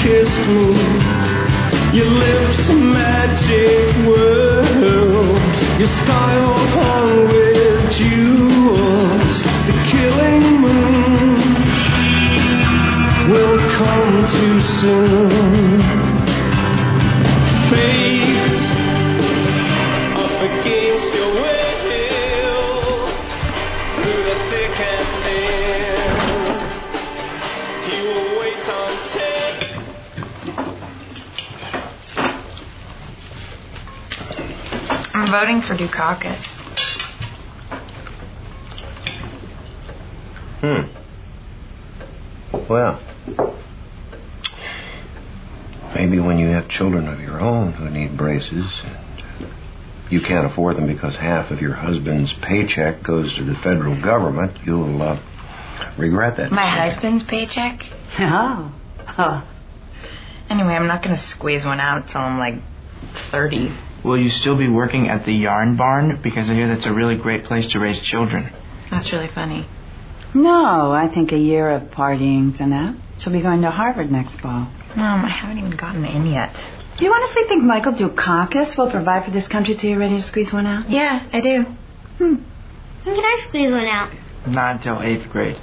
kissed me. Your lips a magic world. Your sky all hung with jewels. The killing moon will come too soon. Fate up against your will, through the thick and thin. You will wait until I'm voting for Dukakis. Well, maybe when you have children of your own who need braces and you can't afford them because half of your husband's paycheck goes to the federal government, you'll regret that. My husband's paycheck? Oh. Anyway, I'm not going to squeeze one out till I'm like 30. Will you still be working at the yarn barn? Because I hear that's a really great place to raise children. That's really funny. No, I think a year of partying's enough. She'll be going to Harvard next fall. Mom, I haven't even gotten in yet. Do you honestly think Michael Dukakis will provide for this country till you're ready to squeeze one out? Yeah, I do. When can I squeeze one out? Not until 8th grade.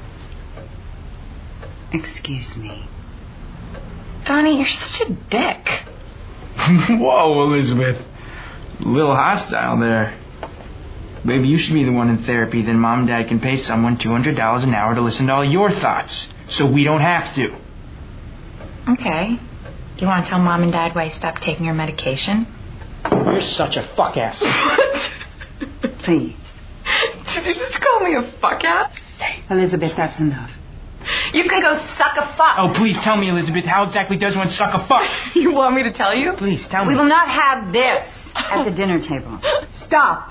Excuse me. Donnie, you're such a dick. Whoa, Elizabeth. A little hostile there. Maybe you should be the one in therapy, then Mom and Dad can pay someone $200 an hour to listen to all your thoughts, so we don't have to. Okay. Do you want to tell Mom and Dad why you stopped taking your medication? You're such a fuck-ass. Please. Did you just call me a fuck-ass? Elizabeth, that's enough. You can go suck a fuck. Oh, please tell me, Elizabeth, how exactly does one suck a fuck? You want me to tell you? Please, tell me. We will not have this at the dinner table. Stop.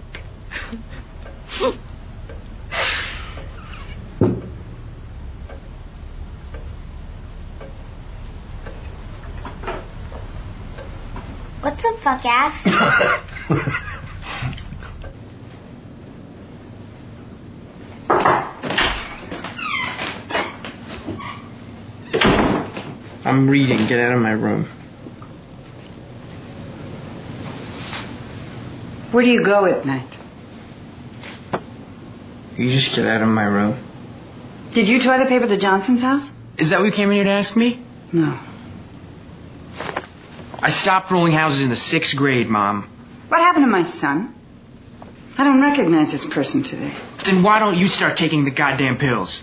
What's a fuck ass? I'm reading. Get out of my room. Where do you go at night? You just get out of my room. Did you toilet paper the Johnson's house? Is that what you came in here to ask me? No. I stopped rolling houses in the 6th grade, Mom. What happened to my son? I don't recognize this person today. Then why don't you start taking the goddamn pills?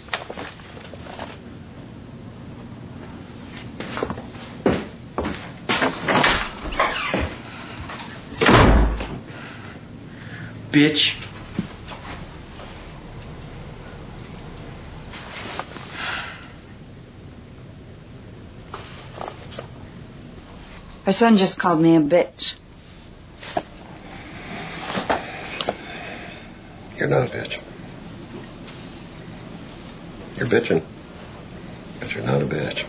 Bitch. Her son just called me a bitch. You're not a bitch. You're bitching, but you're not a bitch.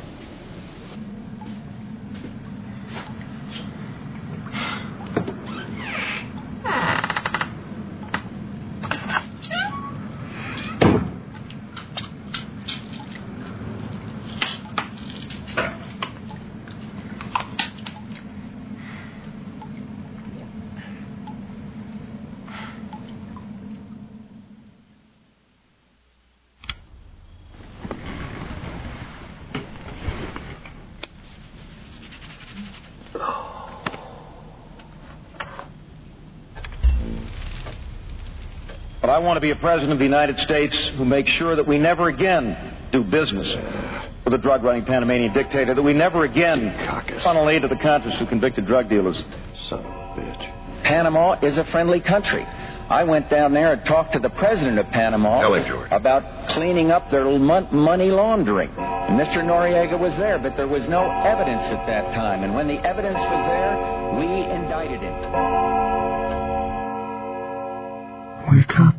But I want to be a president of the United States who makes sure that we never again do business with a drug-running Panamanian dictator, that we never again funnel aid to the Contras who convicted drug dealers. Son of a bitch. Panama is a friendly country. I went down there and talked to the president of Panama about cleaning up their money laundering. And Mr. Noriega was there, but there was no evidence at that time. And when the evidence was there, we indicted him. Wake up.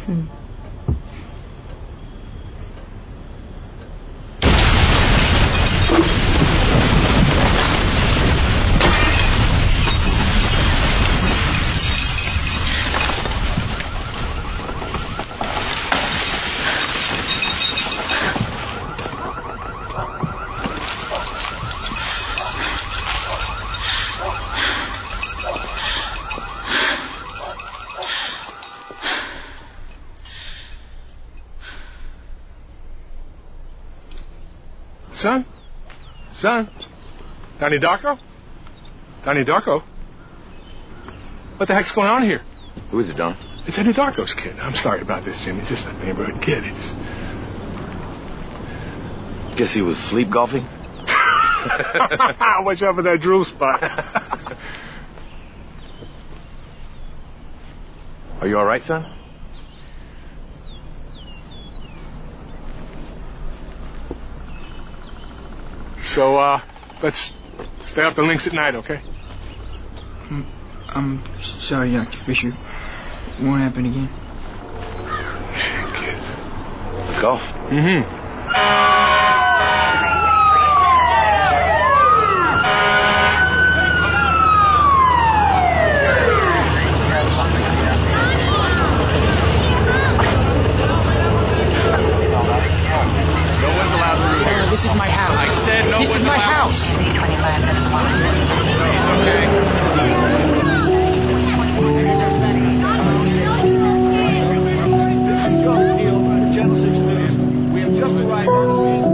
Son? Son? Donnie Darko? Donnie Darko? What the heck's going on here? Who is it, Don? It's Eddie Darko's kid. I'm sorry about this, Jim. He's just a neighborhood kid. He just... Guess he was sleep golfing? Watch out for that drool spot. Are you all right, son? So, let's stay up the links at night, okay? I'm sorry, Dr. Fisher. It won't happen again. Kids. Golf? Mm-hmm. This is my house. I said no. This is my house. Okay. We have just arrived on the scene.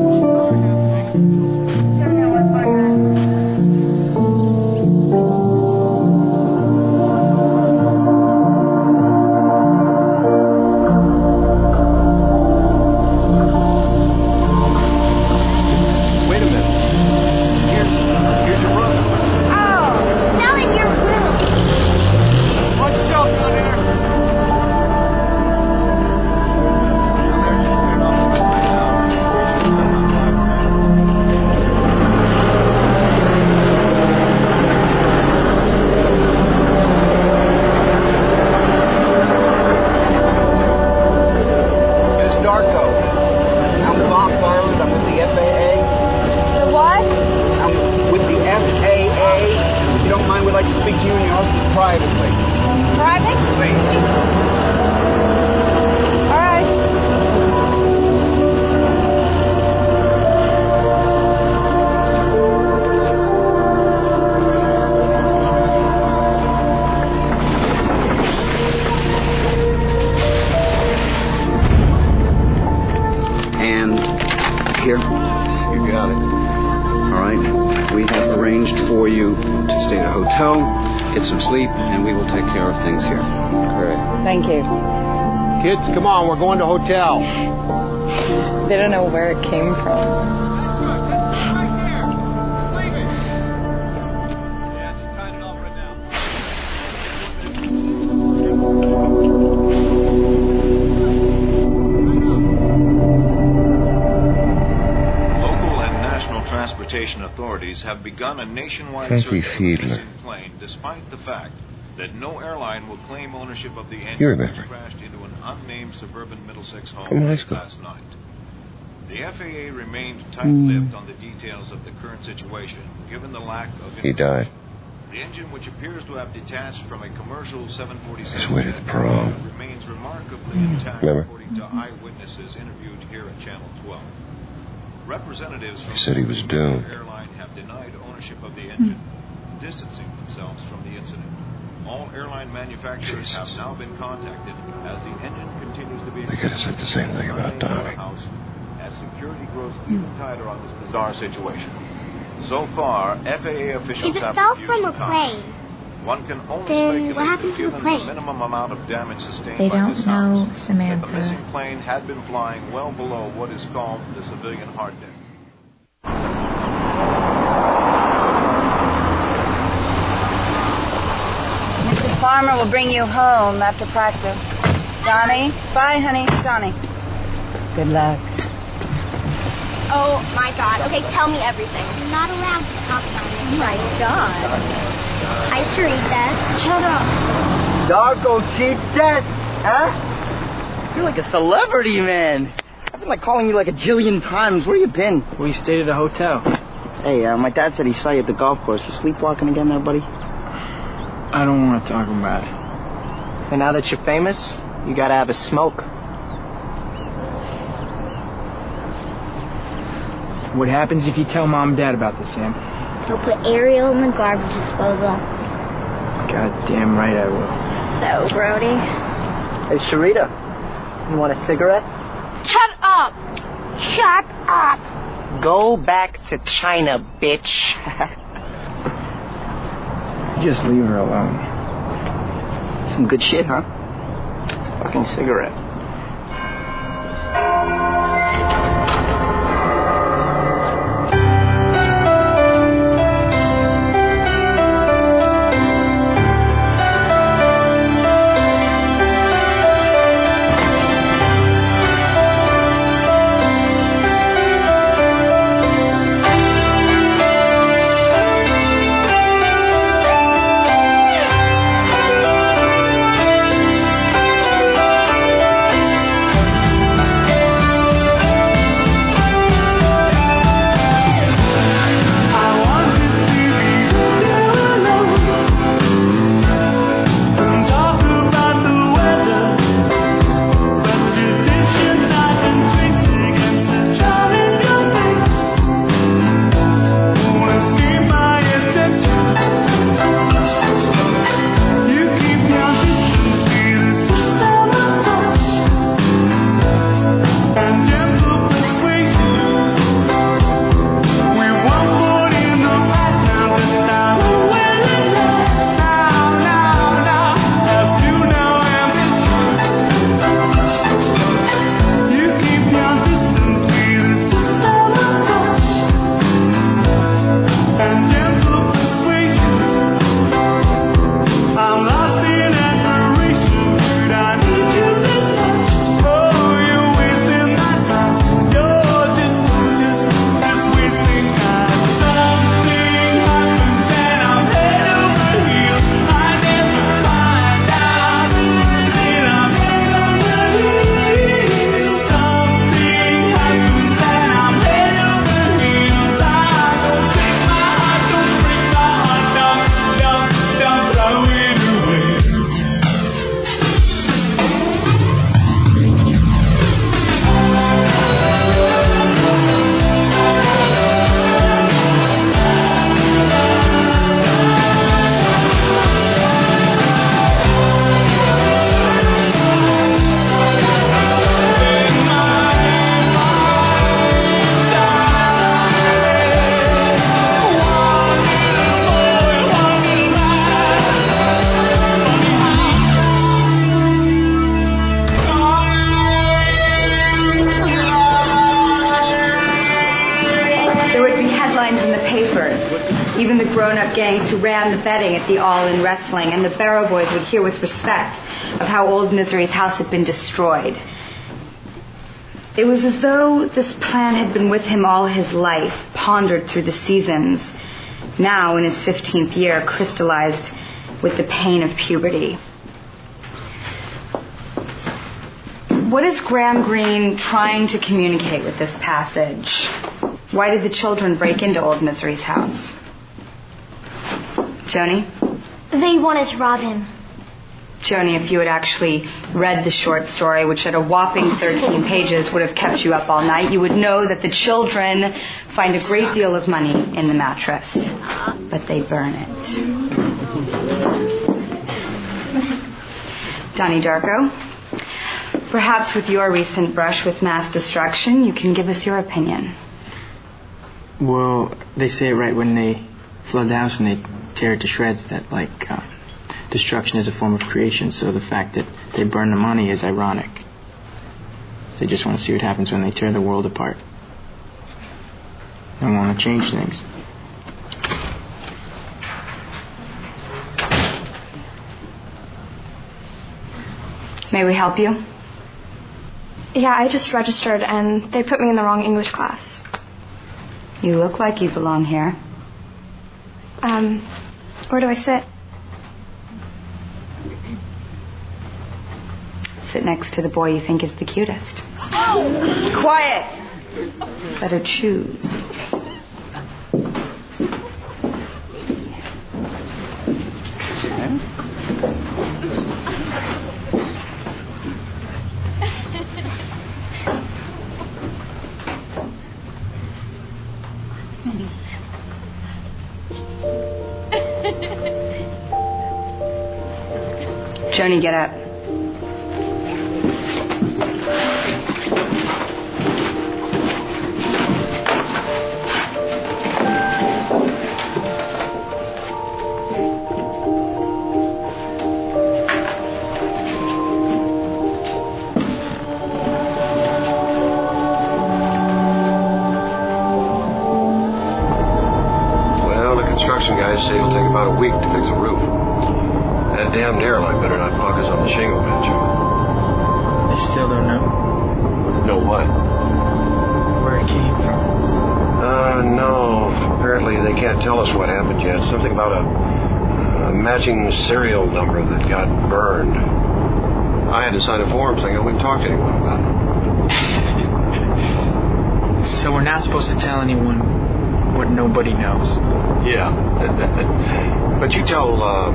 Get some sleep, and we will take care of things here. Correct. Thank you. Kids, come on, we're going to hotel. They don't know where it came from. Authorities have begun a nationwide search for the missing plane, despite the fact that no airline will claim ownership of the engine which crashed into an unnamed suburban Middlesex home last night. The FAA remained tight-lipped on the details of the current situation, given the lack of information. He died. The engine, which appears to have detached from a commercial 747 Just waited at the prom. remains remarkably intact, according to eyewitnesses interviewed here at Channel 12. Representatives from said he was doomed. Airline have denied ownership of the engine, distancing themselves from the incident. All airline manufacturers have now been contacted as the engine continues to be. They could have said the same thing about Donnie. As security grows even tighter on this bizarre situation. So far, FAA officials have fell from a plane. One can only Then what happened speculate, to the given plane? the minimum amount of damage sustained They by don't this know, house, Samantha. that the missing plane had been flying well below what is called the civilian hard deck. Mr. Farmer will bring you home after practice. Donnie? Bye, honey. Donnie. Good luck. Oh, my God. Okay, tell me everything. You're not allowed to talk about it. Oh, my God. Hi, Sharita. Shut up. Darko cheap death, huh? You're like a celebrity, man. I've been like calling you like a jillion times. Where you been? We stayed at a hotel. Hey, my dad said he saw you at the golf course. You sleepwalking again there, buddy? I don't want to talk about it. And now that you're famous, you gotta have a smoke. What happens if you tell Mom and Dad about this, Sam? They'll put Ariel in the garbage disposal. God damn right I will. So, Brody. Hey, Sharita, you want a cigarette? Shut up! Shut up! Go back to China, bitch. Just leave her alone. Some good shit, huh? It's a fucking cigarette. Even the grown-up gangs who ran the betting at the All-In Wrestling and the Barrow Boys would hear with respect of how Old Misery's house had been destroyed. It was as though this plan had been with him all his life, pondered through the seasons, now in his 15th year, crystallized with the pain of puberty. What is Graham Greene trying to communicate with this passage? Why did the children break into Old Misery's house? Joni? They wanted to rob him. Joni, if you had actually read the short story, which at a whopping 13 pages would have kept you up all night, you would know that the children find a great deal of money in the mattress, but they burn it. Donnie Darko, perhaps with your recent brush with mass destruction, you can give us your opinion. Well, they say it right when they flood the house and they tear it to shreds that, destruction is a form of creation, so the fact that they burn the money is ironic. They just want to see what happens when they tear the world apart. They want to change things. May we help you? Yeah, I just registered and they put me in the wrong English class. You look like you belong here. Where do I sit? sit next to the boy you think is the cutest. Oh! Quiet! Let her choose. Joni, get up. Well, the construction guys say it'll take about a week to fix the roof. That damn airline better not fuck us on the shingle bench. They still don't know. Know what? Where it came from. No. Apparently they can't tell us what happened yet. Something about a matching serial number that got burned. I had to sign a form saying I wouldn't talk to anyone about it. So we're not supposed to tell anyone what nobody knows. Yeah. But you tell,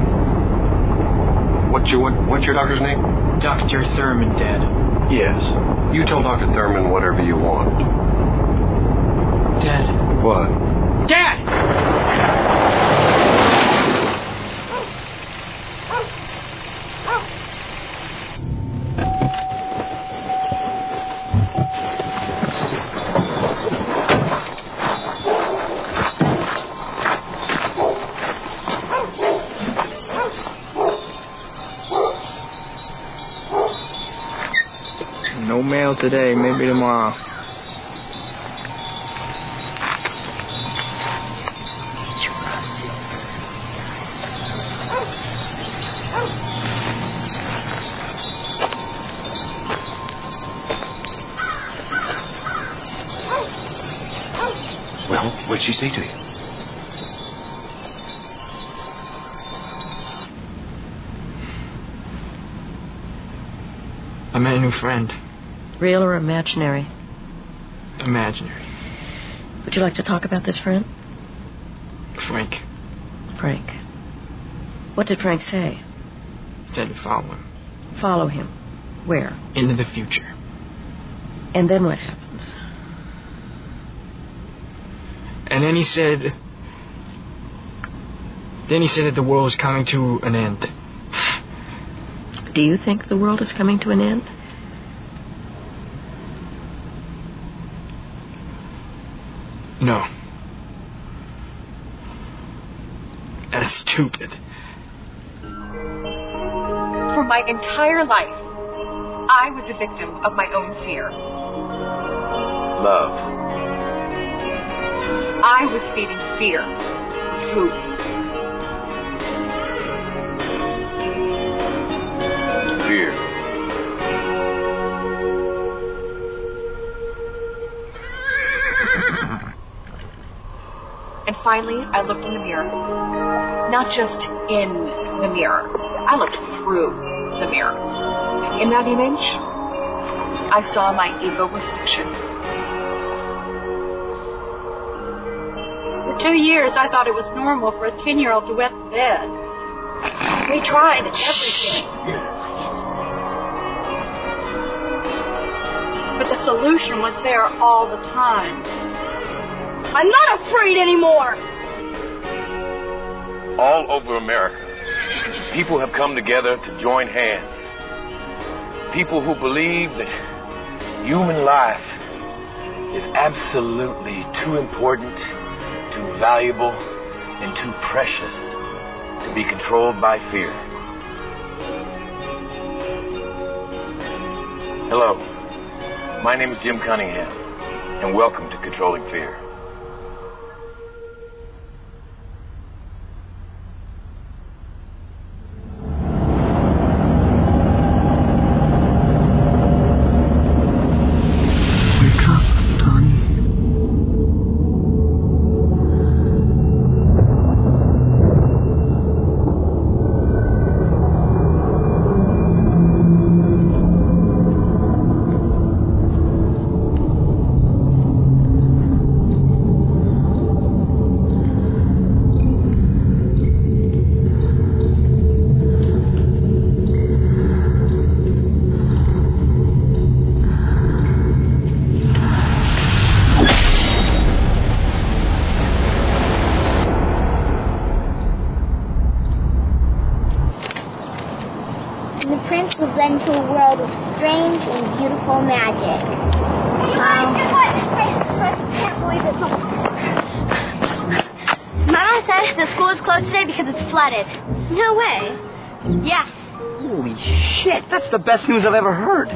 what's your doctor's name? Dr. Thurman, Dad. Yes. You tell Dr. Thurman whatever you want. Dad. What? Dad! No mail today, maybe tomorrow. Well, what'd she say to you? I met a new friend. Real or imaginary? Imaginary. Would you like to talk about this friend? Frank. Frank. What did Frank say? Said to follow him. Follow him. Where? Into the future. And then what happens? And then he said that the world is coming to an end. Do you think the world is coming to an end? No. That's stupid. For my entire life, I was a victim of my own fear. Love. I was feeding fear food. Fear. And finally, I looked in the mirror. Not just in the mirror. I looked through the mirror. In that image, I saw my ego reflection. For 2 years, I thought it was normal for a 10-year-old to wet the bed. We tried everything. But the solution was there all the time. I'm not afraid anymore! All over America, people have come together to join hands. People who believe that human life is absolutely too important, too valuable, and too precious to be controlled by fear. Hello, my name is Jim Cunningham, and welcome to Controlling Fear. into a world of strange and beautiful magic. Wow. Can't believe it. Mama says the school is closed today because it's flooded. No way. Yeah. Holy shit, that's the best news I've ever heard.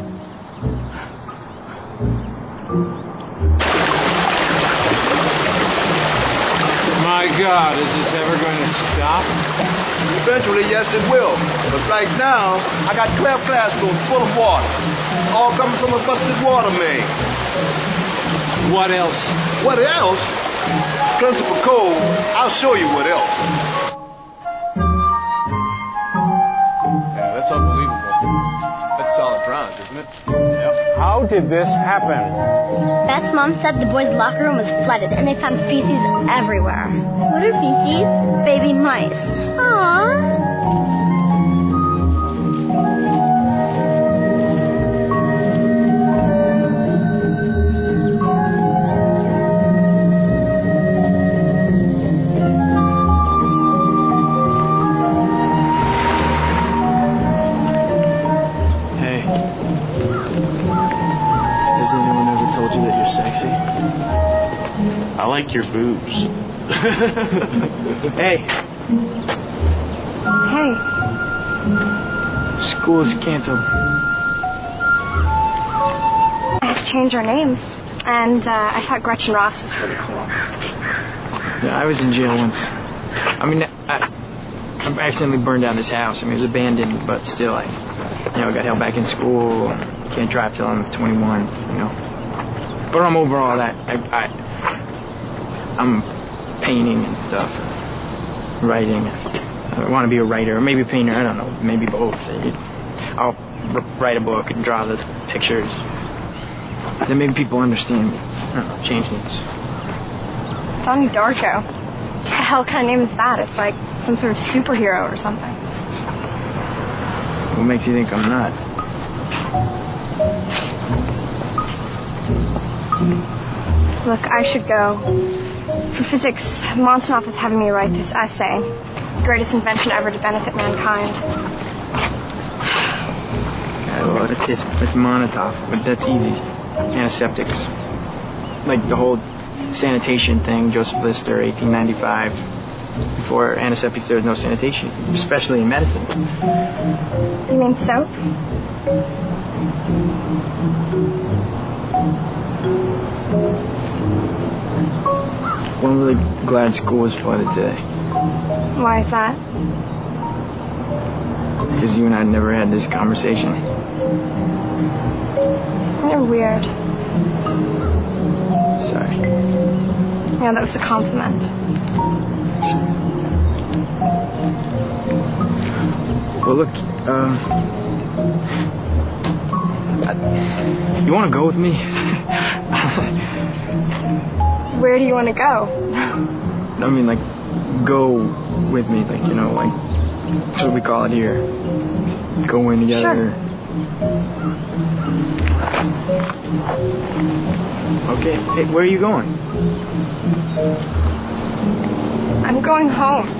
My God, is this ever going to stop? Eventually, yes, it will. But right now, I got clear classrooms full of water. All coming from a busted water main. What else? What else? Principal Cole, I'll show you what else. Yeah, that's unbelievable. That's solid ground, isn't it? Yep. How did this happen? Beth's mom said the boys' locker room was flooded and they found feces everywhere. What are feces? Baby mice. Aww. I like your boobs. Hey. Hey. School is canceled. I have to change our names. And I thought gretchen Ross was pretty cool. Yeah, I was in jail once. I mean, I accidentally burned down this house. I mean, it was abandoned, but still, I got held back in school. Can't drive till I'm 21, But I'm over all that. I'm painting and stuff, writing. I want to be a writer, or maybe a painter. I don't know, maybe both. I'll write a book and draw the pictures. Then maybe people understand me. I don't know, change things. Donnie Darko. What the hell kind of name is that? It's like some sort of superhero or something. What makes you think I'm not? Look, I should go. For physics, Monsonoff is having me write this essay. Greatest invention ever to benefit mankind. Yeah, well, it's Monotov, but that's easy. Antiseptics. Like the whole sanitation thing, Joseph Lister, 1895. Before antiseptics, there was no sanitation, especially in medicine. You mean soap? Well, I'm really glad school was flooded today. Why is that? Because you and I never had this conversation. You're weird. Sorry. Yeah, that was a compliment. Well, look, you want to go with me? Where do you want to go? I mean, like, go with me, like, that's what we call it here. Go in together. Sure. Okay, hey, where are you going? I'm going home.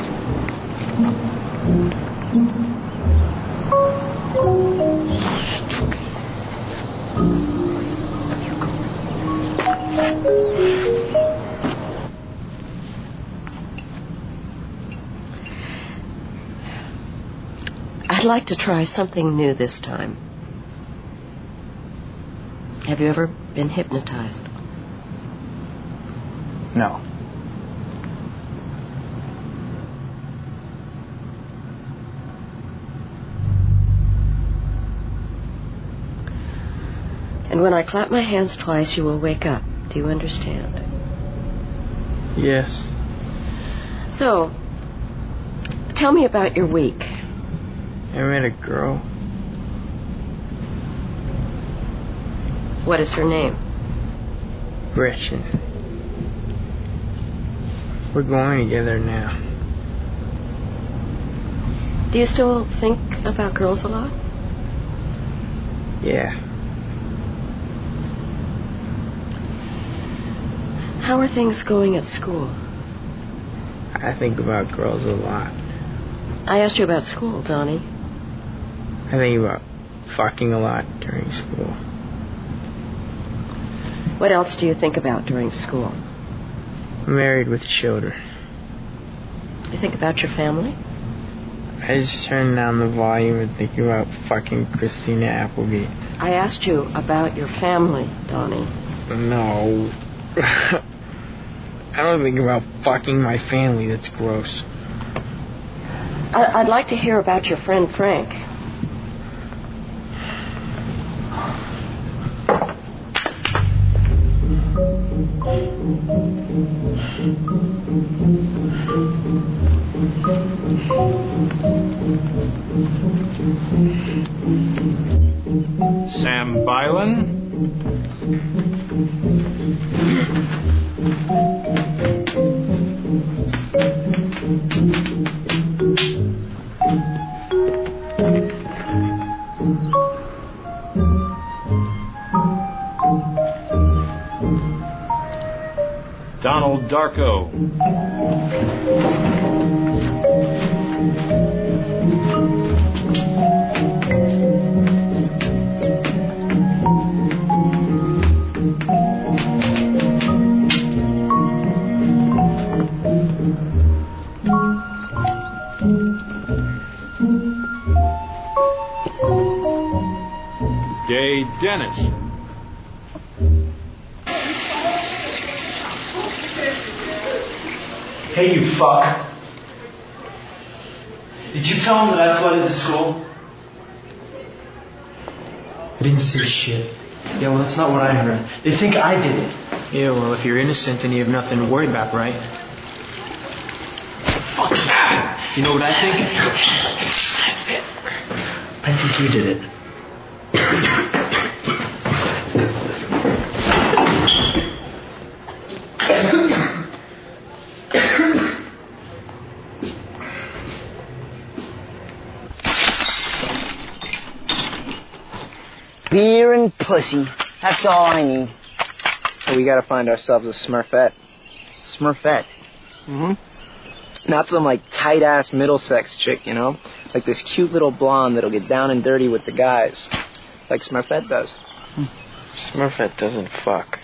I'd like to try something new this time. Have you ever been hypnotized? No. And when I clap my hands twice, you will wake up. Do you understand? Yes. So, tell me about your week. I met a girl. What is her name? Gretchen. We're going together now. Do you still think about girls a lot? Yeah. How are things going at school? I think about girls a lot. I asked you about school, Donnie. I think about fucking a lot during school. What else do you think about during school? Married with children. You think about your family? I just turn down the volume and think about fucking Christina Applegate. I asked you about your family, Donnie. No. I don't think about fucking my family. That's gross. I'd like to hear about your friend Frank. Sam Bylan. Donald Darko. Day Dennis. Hey, you fuck. Did you tell him that I flooded the school? I didn't say shit. Yeah, well, that's not what I heard. They think I did it. Yeah, well, if you're innocent, then you have nothing to worry about, right? Fuck that. You know what I think? I think you did it. Beer and pussy. That's all I need. So we gotta find ourselves a Smurfette. Smurfette? Mm-hmm. Not some, like, tight-ass Middlesex chick, you know? Like this cute little blonde that'll get down and dirty with the guys. Like Smurfette does. Smurfette doesn't fuck.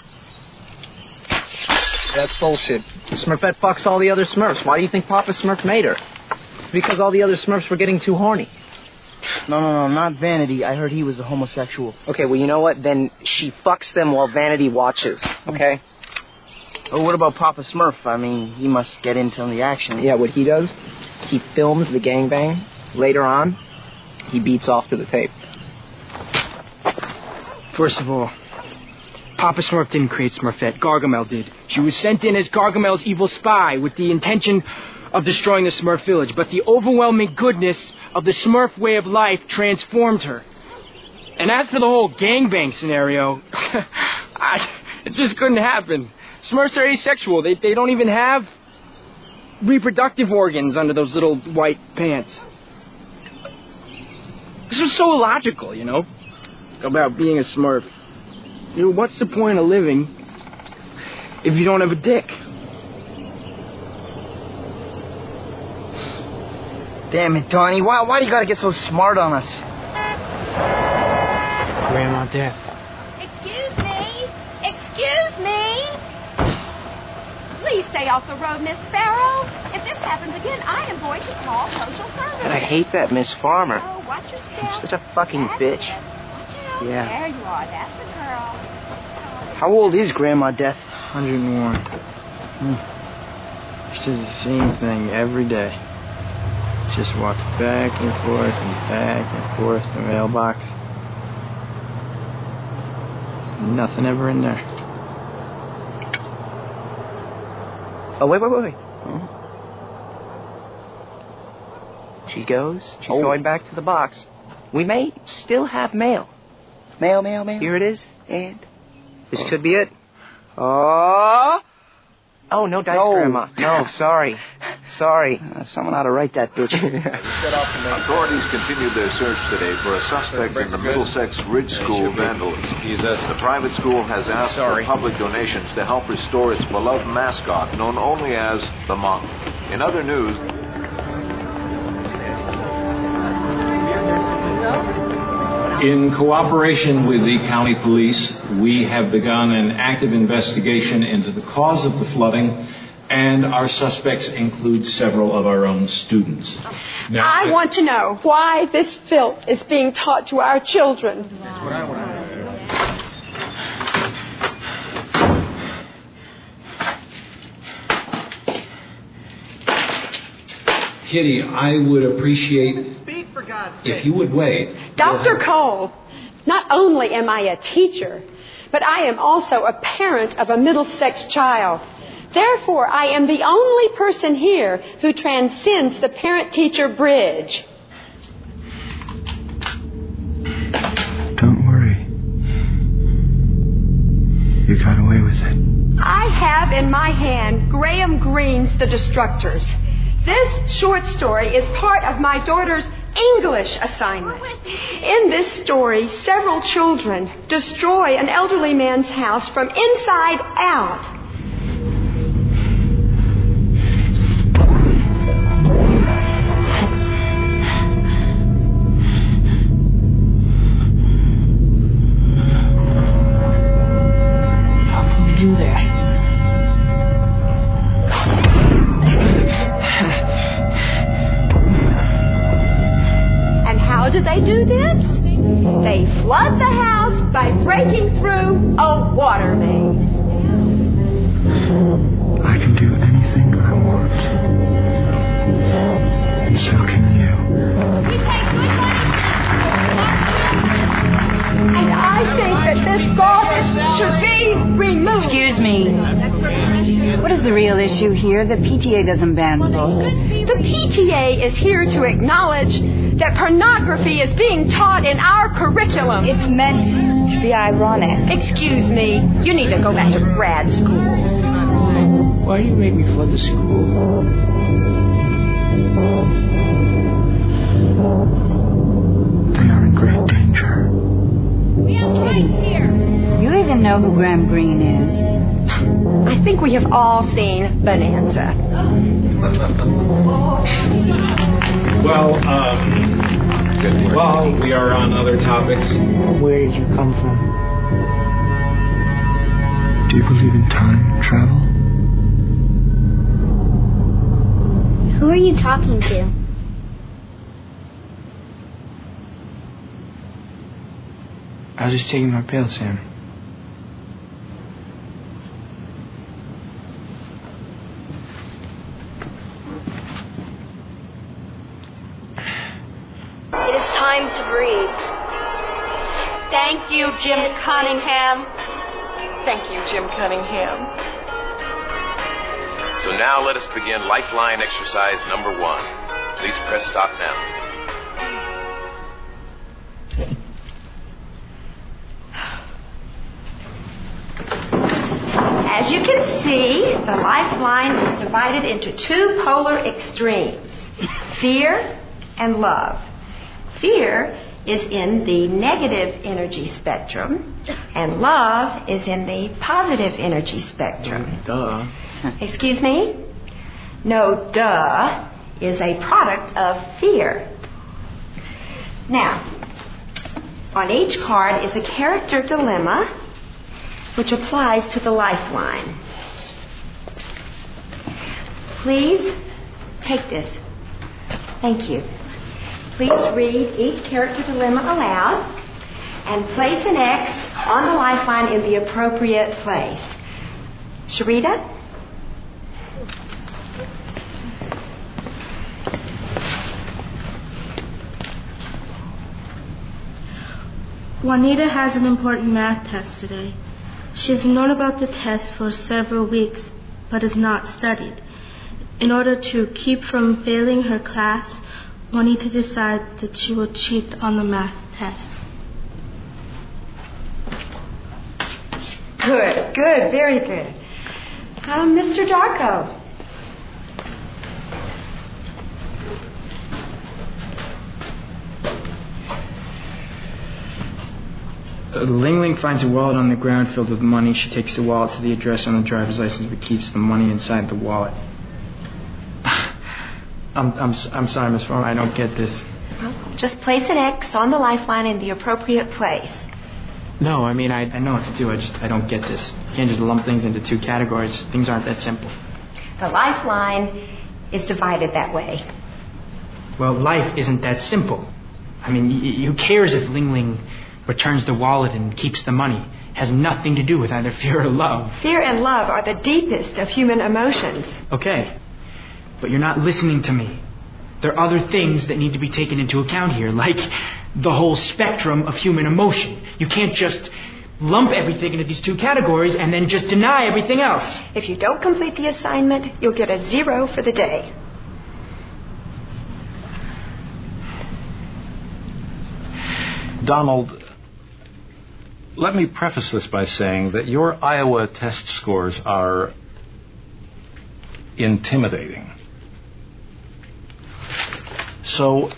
That's bullshit. Smurfette fucks all the other Smurfs. Why do you think Papa Smurf made her? It's because all the other Smurfs were getting too horny. No, not Vanity. I heard he was a homosexual. Okay, well, you know what? Then she fucks them while Vanity watches, okay? Oh, what about Papa Smurf? I mean, he must get into the action. Yeah, what he does, he films the gangbang. Later on, he beats off to the tape. First of all, Papa Smurf didn't create Smurfette. Gargamel did. She was sent in as Gargamel's evil spy with the intention of destroying the Smurf village. But the overwhelming goodness of the Smurf way of life transformed her. And as for the whole gangbang scenario, it just couldn't happen. Smurfs are asexual. They don't even have reproductive organs under those little white pants. This was so illogical, you know, about being a Smurf. You know, what's the point of living if you don't have a dick? Damn it, Donnie. Why do you gotta get so smart on us? Grandma Death. Excuse me. Excuse me. Please stay off the road, Miss Sparrow. If this happens again, I am going to call social services. And I hate that Miss Farmer. Oh, watch your step. She's such a fucking bitch. Watch out. Yeah. There you are. That's the girl. How old is Grandma Death? 101. She does the same thing every day. Just walks back and forth to the mailbox. Nothing ever in there. Oh, wait. She goes. She's going back to the box. We may still have mail. Mail. Here it is. And this could be it. Oh, no dice, Grandma. No, sorry. Someone ought to write that bitch. Authorities continued their search today for a suspect in the Middlesex Ridge School vandalism. The private school has asked for public donations to help restore its beloved mascot, known only as the Monk. In other news... In cooperation with the county police, we have begun an active investigation into the cause of the flooding, and our suspects include several of our own students. Now, I want to know why this filth is being taught to our children. That's what I want to know. Kitty, I would appreciate if you would wait. Dr. Cole, not only am I a teacher, but I am also a parent of a Middlesex child. Therefore, I am the only person here who transcends the parent-teacher bridge. Don't worry. You got away with it. I have in my hand Graham Greene's The Destructors. This short story is part of my daughter's English assignment. In this story, several children destroy an elderly man's house from inside out. How can you do that? How do they do this? They flood the house by breaking through a water main. I can do anything I want. And so can you. And I think that this garbage should be removed. Excuse me. What is the real issue here? The PTA doesn't ban books. The PTA is here to acknowledge that pornography is being taught in our curriculum. It's meant to be ironic. Excuse me. You need to go back to grad school. Why do you make me flood the school? They are in great danger. We have kids here. You even know who Graham Greene is? I think we have all seen Bonanza. Well, while we are on other topics, Where did you come from? Do you believe in time travel? Who are you talking to? I was just taking my pill, Sam. It is time to breathe. Thank you, Jim Cunningham. Thank you, Jim Cunningham. So now let us begin Lifeline exercise number 1. Please press stop now. As you can see, the lifeline is divided into two polar extremes, fear and love. Fear is in the negative energy spectrum, and love is in the positive energy spectrum. Duh. Excuse me? No, duh is a product of fear. Now, on each card is a character dilemma which applies to the lifeline. Please take this. Thank you. Please read each character dilemma aloud and place an X on the lifeline in the appropriate place. Sharita? Juanita has an important math test today. She has known about the test for several weeks, but has not studied. In order to keep from failing her class, Juanita decided that she will cheat on the math test. Good, very good. Mr. Darko. Ling Ling finds a wallet on the ground filled with money. She takes the wallet to the address on the driver's license but keeps the money inside the wallet. I'm sorry, Miss Farmer, I don't get this. Just place an X on the lifeline in the appropriate place. No, I mean, I know what to do. I don't get this. You can't just lump things into two categories. Things aren't that simple. The lifeline is divided that way. Well, life isn't that simple. I mean, who cares if Ling Ling returns the wallet and keeps the money? It has nothing to do with either fear or love. Fear and love are the deepest of human emotions. Okay, but you're not listening to me. There are other things that need to be taken into account here, like the whole spectrum of human emotion. You can't just lump everything into these two categories and then just deny everything else. If you don't complete the assignment, you'll get a 0 for the day. Donald, let me preface this by saying that your Iowa test scores are intimidating. So,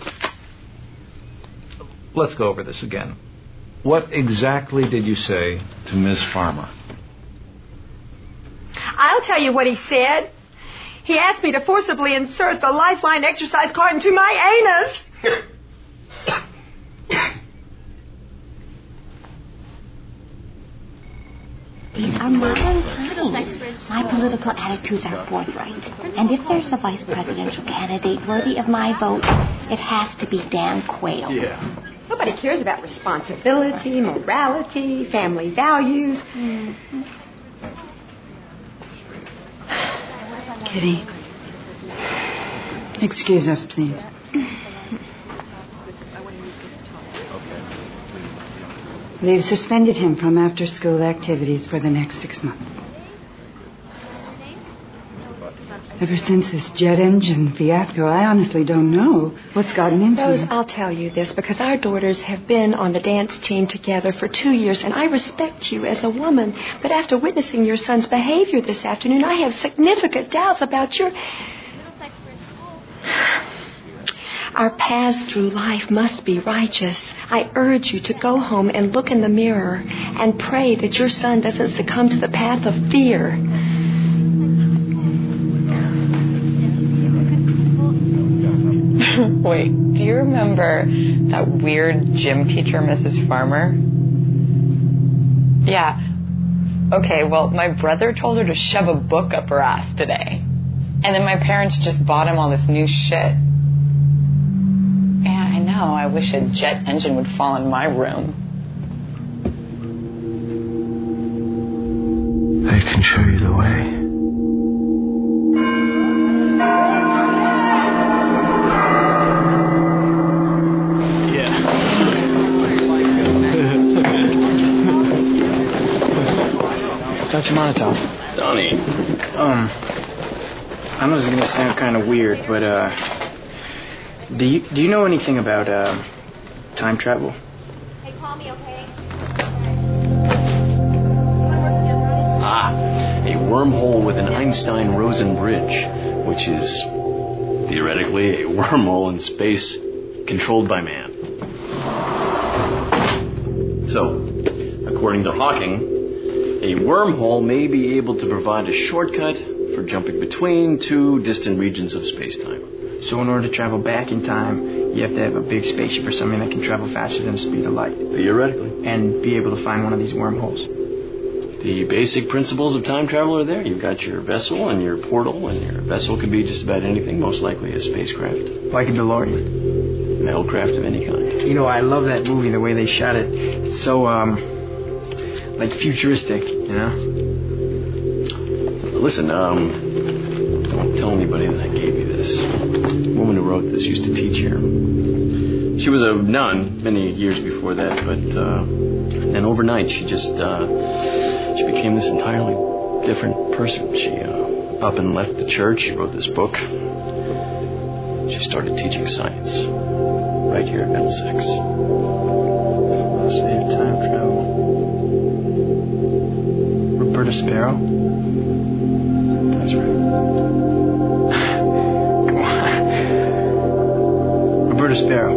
let's go over this again. What exactly did you say to Ms. Farmer? I'll tell you what he said. He asked me to forcibly insert the lifeline exercise card into my anus. These are modern times. My political attitudes are forthright. And if there's a vice presidential candidate worthy of my vote, it has to be Dan Quayle. Yeah. Nobody cares about responsibility, morality, family values. Kitty, excuse us, please. They've suspended him from after-school activities for the next 6 months. Ever since this jet engine fiasco, I honestly don't know what's gotten into Rose, him. I'll tell you this because our daughters have been on the dance team together for 2 years, and I respect you as a woman. But after witnessing your son's behavior this afternoon, I have significant doubts about your... Our paths through life must be righteous. I urge you to go home and look in the mirror and pray that your son doesn't succumb to the path of fear. Wait, do you remember that weird gym teacher, Mrs. Farmer? Yeah. Okay, well, my brother told her to shove a book up her ass today. And then my parents just bought him all this new shit. Yeah, I know. I wish a jet engine would fall in my room. I can show you the way. Dr. Monotov. Donnie. I know this is going to sound kind of weird, but, do you know anything about, time travel? Hey, call me, okay? A wormhole with an Einstein-Rosen bridge, which is theoretically a wormhole in space controlled by man. So, according to Hawking, a wormhole may be able to provide a shortcut for jumping between two distant regions of space-time. So in order to travel back in time, you have to have a big spaceship or something that can travel faster than the speed of light. Theoretically. And be able to find one of these wormholes. The basic principles of time travel are there. You've got your vessel and your portal, and your vessel could be just about anything, most likely a spacecraft. Like a DeLorean. An hellcraft of any kind. You know, I love that movie, the way they shot it. It's so, like futuristic, you know? Listen, don't tell anybody that I gave you this. The woman who wrote this used to teach here. She was a nun many years before that, but and overnight she just she became this entirely different person. She up and left the church. She wrote this book. She started teaching science right here at Middlesex. Philosophy of time travel. Roberta Sparrow? That's right. Come on. Roberta Sparrow.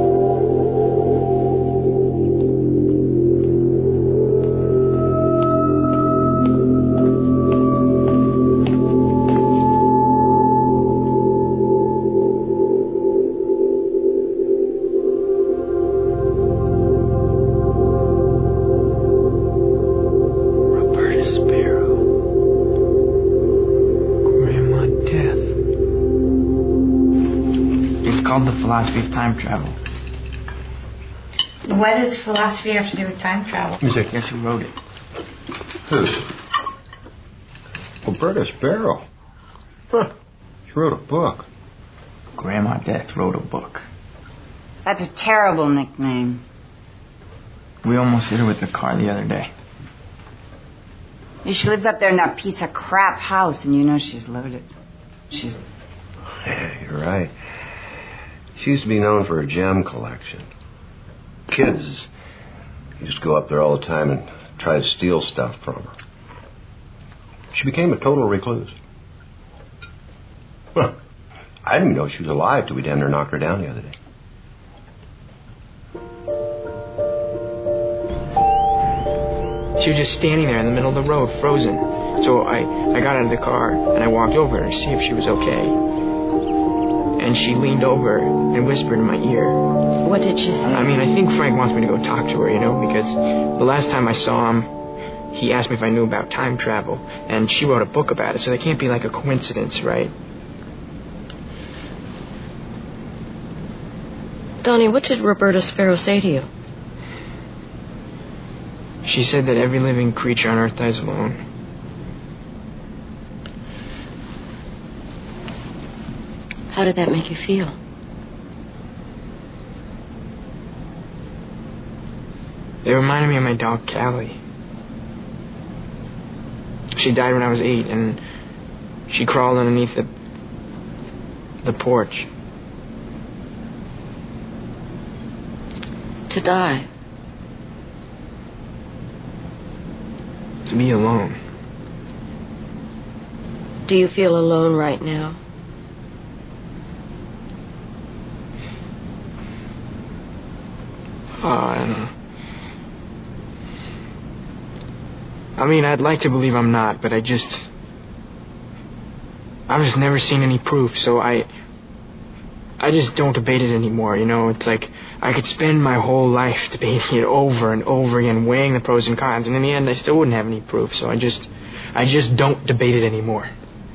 philosophy of time travel. What does philosophy have to do with time travel? Guess who wrote it? Who? Roberta Sparrow. Huh. She wrote a book. Grandma Death wrote a book. That's a terrible nickname. We almost hit her with the car the other day. She lives up there in that piece of crap house, and you know she's loaded. She's... Yeah, you're right. She used to be known for her gem collection. Kids used to go up there all the time and try to steal stuff from her. She became a total recluse. Well, I didn't know she was alive till we damn near knocked her down the other day. She was just standing there in the middle of the road, frozen. So I got out of the car and I walked over to see if she was okay. And she leaned over and whispered in my ear. What did she say? I mean, I think Frank wants me to go talk to her, you know, because the last time I saw him, he asked me if I knew about time travel. And she wrote a book about it, so that can't be like a coincidence, right? Donnie, what did Roberta Sparrow say to you? She said that every living creature on Earth dies alone. How did that make you feel? It reminded me of my dog, Callie. She died when I was 8, and she crawled underneath the porch. To die? To be alone. Do you feel alone right now? I don't know. I mean, I'd like to believe I'm not, but I've just never seen any proof, so I just don't debate it anymore, you know? It's like I could spend my whole life debating it over and over again, weighing the pros and cons, and in the end I still wouldn't have any proof, so I just don't debate it anymore.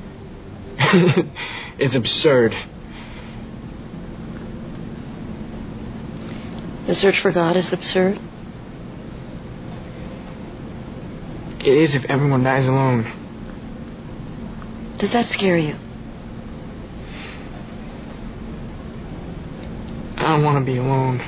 It's absurd. The search for God is absurd? It is if everyone dies alone. Does that scare you? I don't want to be alone.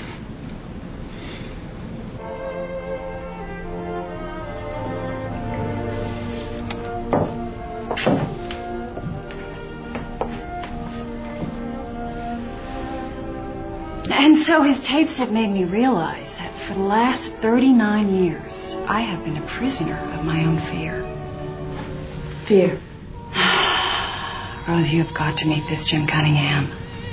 And so his tapes have made me realize that for the last 39 years, I have been a prisoner of my own fear. Fear? Rose, you have got to meet this Jim Cunningham.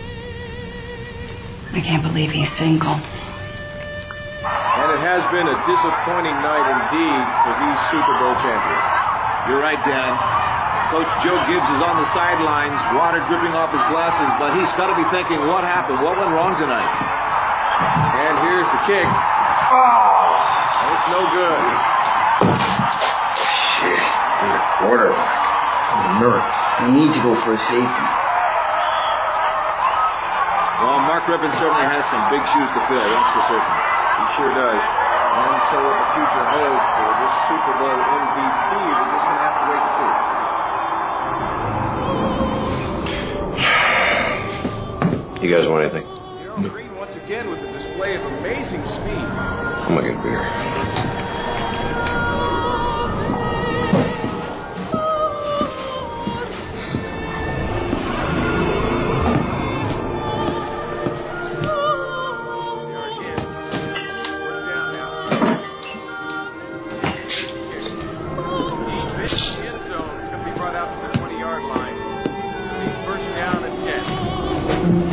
I can't believe he's single. And it has been a disappointing night indeed for these Super Bowl champions. You're right, Dan. Coach Joe Gibbs is on the sidelines, water dripping off his glasses, but he's got to be thinking, what happened? What went wrong tonight? And here's the kick. Oh, it's no good. Shit, he's a quarterback. I'm a nerd. We need to go for a safety. Well, Mark Rippon certainly has some big shoes to fill, that's for certain. He sure does. And so what the future holds for this Super Bowl MVP, we're just going to have to wait and see. You guys want anything? Green once again with a display of amazing speed. I'm gonna get a beer.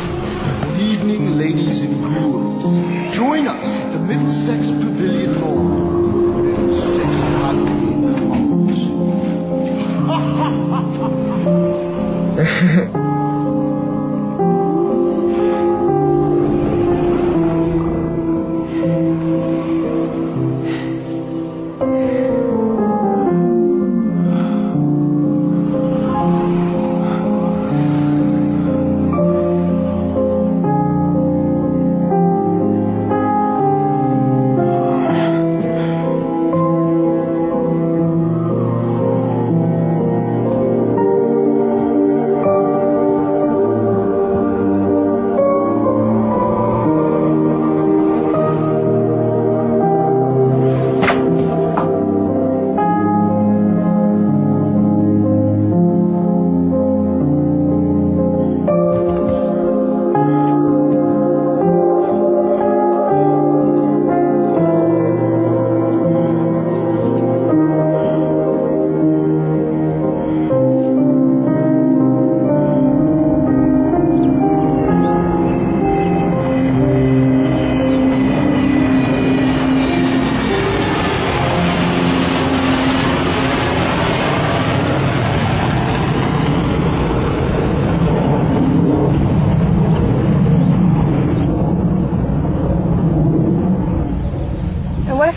Ladies and grooms, join us at the Middlesex Pavilion Mall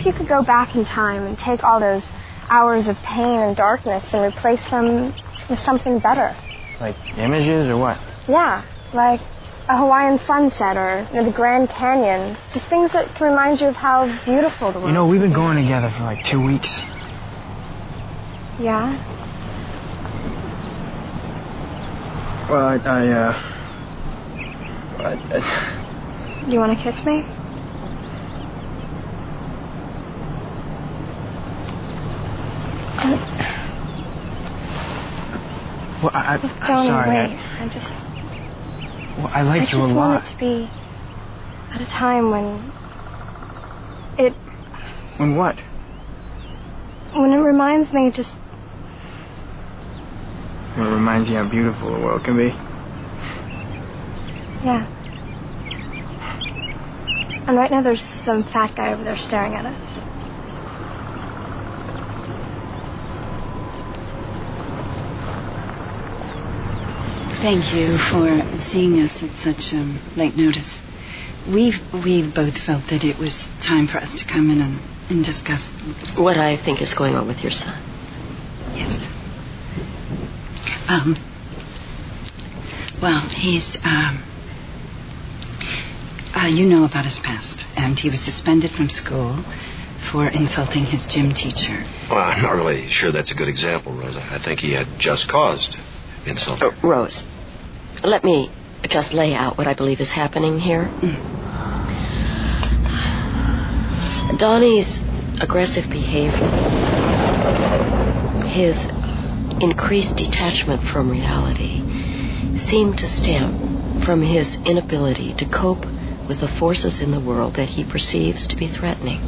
you could go back in time and take all those hours of pain and darkness and replace them with something better. Like images or what? Yeah, like a Hawaiian sunset or the Grand Canyon. Just things that can remind you of how beautiful the world is. You know, we've been going together for like 2 weeks. Yeah? Well, Do you want to kiss me? Well, I'm sorry. Wait. I like you a lot. I just want it to be at a time when it... When what? When it reminds me just... When it reminds you how beautiful the world can be. Yeah. And right now there's some fat guy over there staring at us. Thank you for seeing us at such late notice. We both felt that it was time for us to come in and discuss what I think is going on with your son. Yes. Well, he's you know about his past, and he was suspended from school for insulting his gym teacher. Well, I'm not really sure that's a good example, Rose. I think he had just cause to insult her. Rose, let me just lay out what I believe is happening here. Donnie's aggressive behavior, his increased detachment from reality, seemed to stem from his inability to cope with the forces in the world that he perceives to be threatening.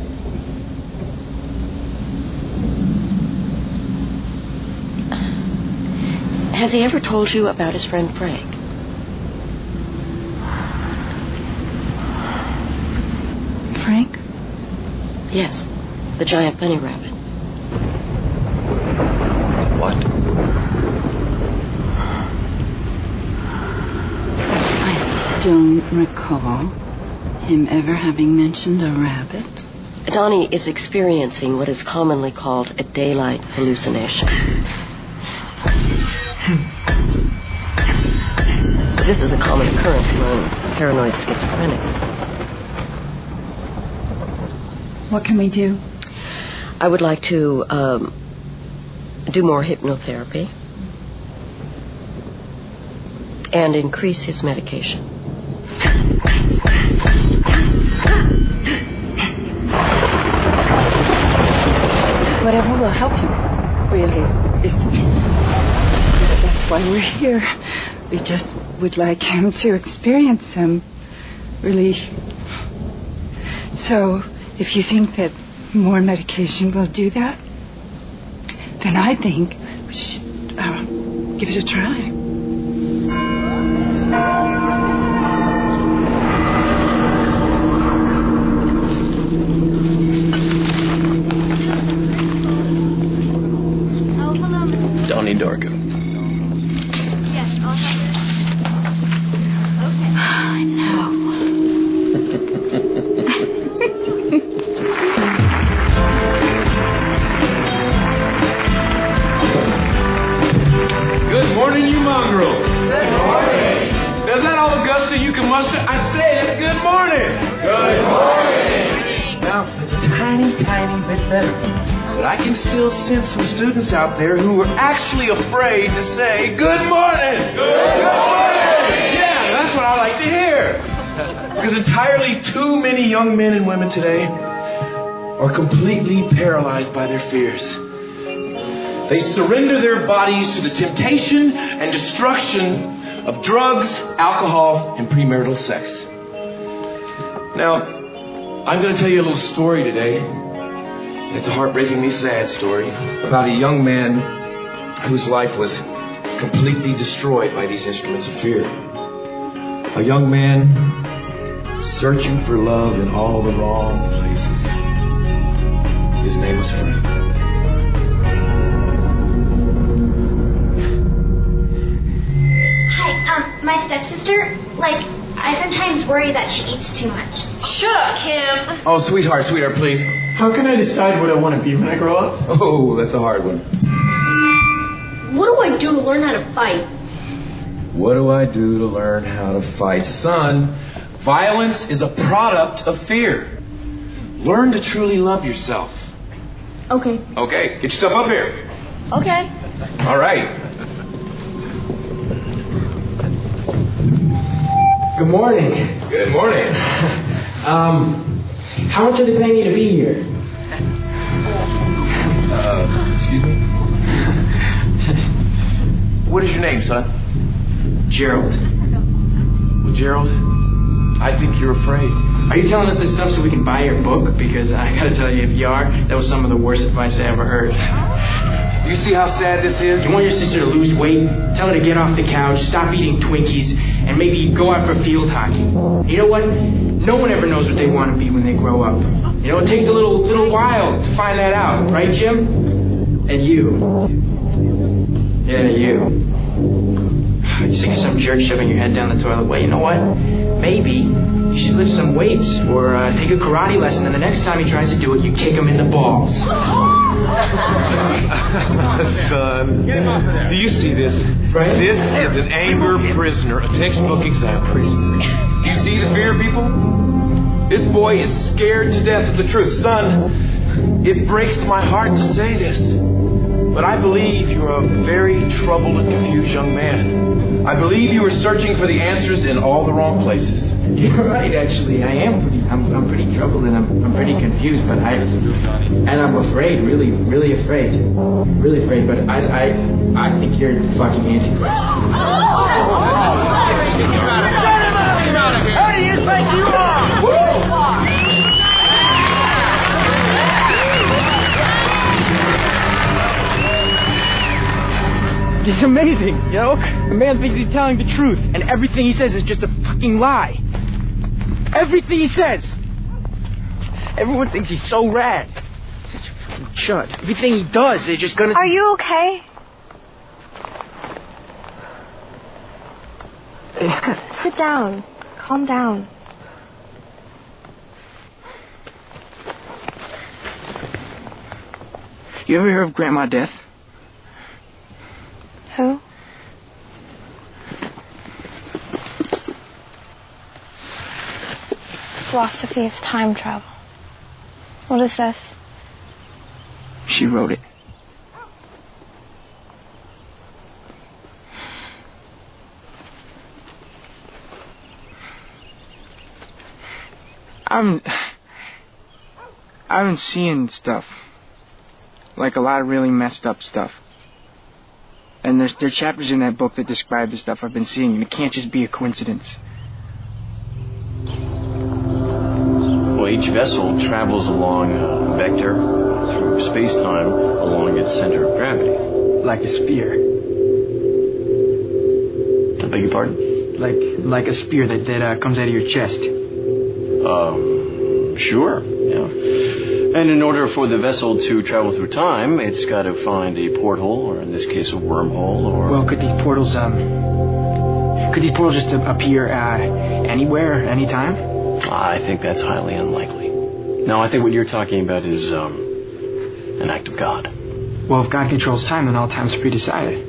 Has he ever told you about his friend Frank? Frank? Yes, the giant bunny rabbit. What? I don't recall him ever having mentioned a rabbit. Donnie is experiencing what is commonly called a daylight hallucination. This is a common occurrence among paranoid schizophrenics. What can we do? I would like to do more hypnotherapy and increase his medication. Whatever will help him, really. That's why we're here. We just would like him to experience some relief. So, if you think that more medication will do that, then I think we should give it a try. Donnie Darko. Yes, I'll have it. Okay. I know. Good morning, you mongrels. Good morning. Is that all the gusto you can muster? I said good morning. Good morning. Now, it's a tiny bit better. But I can still sense some students out there who are actually afraid to say good morning. Good morning. Yeah, that's what I like to hear. Because entirely too many young men and women today are completely paralyzed by their fears. They surrender their bodies to the temptation and destruction of drugs, alcohol, and premarital sex. Now, I'm going to tell you a little story today. It's a heartbreakingly sad story about a young man whose life was completely destroyed by these instruments of fear. A young man searching for love in all the wrong places. His name was Frank. Hi, my stepsister, I sometimes worry that she eats too much. Shut up, Kim. Oh, sweetheart, please. How can I decide what I want to be when I grow up? Oh, that's a hard one. What do I do to learn how to fight? What do I do to learn how to fight? Son, violence is a product of fear. Learn to truly love yourself. Okay. Okay, get yourself up here. Okay. All right. Good morning. Good morning. How much are they paying me to be here? Excuse me? What is your name, son? Gerald. Well, Gerald, I think you're afraid. Are you telling us this stuff so we can buy your book? Because I gotta tell you, if you are, that was some of the worst advice I ever heard. Do you see how sad this is? You want your sister to lose weight? Tell her to get off the couch, stop eating Twinkies, and maybe go out for field hockey. You know what? No one ever knows what they want to be when they grow up. You know, it takes a little while to find that out, right, Jim? And you. Yeah, you. You're sick of some jerk shoving your head down the toilet. Well, you know what? Maybe you should lift some weights or take a karate lesson, and the next time he tries to do it, you kick him in the balls. Son, do you see this? Right? This is an anger prisoner, a textbook example. Do you see the fear, people? This boy is scared to death of the truth. Son, it breaks my heart to say this, but I believe you're a very troubled and confused young man. I believe you were searching for the answers in all the wrong places. You're right, actually. I'm pretty troubled and I'm pretty confused, but I'm afraid, really, really afraid. Really afraid, but I think you're the fucking Antichrist. Who do you think you are? It's amazing, you know? The man thinks he's telling the truth, and everything he says is just a fucking lie. Everything he says. Everyone thinks he's so rad. Such a fucking chud. Everything he does, they're just gonna... Are you okay? Sit down. Calm down. You ever hear of Grandma Death? Who? Philosophy of time travel. What is this? She wrote it. I've been seeing stuff. Like a lot of really messed up stuff. And there are chapters in that book that describe the stuff I've been seeing, and it can't just be a coincidence. Well, each vessel travels along a vector through space-time along its center of gravity. Like a spear. I beg your pardon? Like a spear that comes out of your chest. Sure, yeah. And in order for the vessel to travel through time, it's got to find a porthole, or in this case, a wormhole, or... Well, could these portals just appear anywhere, anytime? I think that's highly unlikely. No, I think what you're talking about is an act of God. Well, if God controls time, then all time's pre-decided.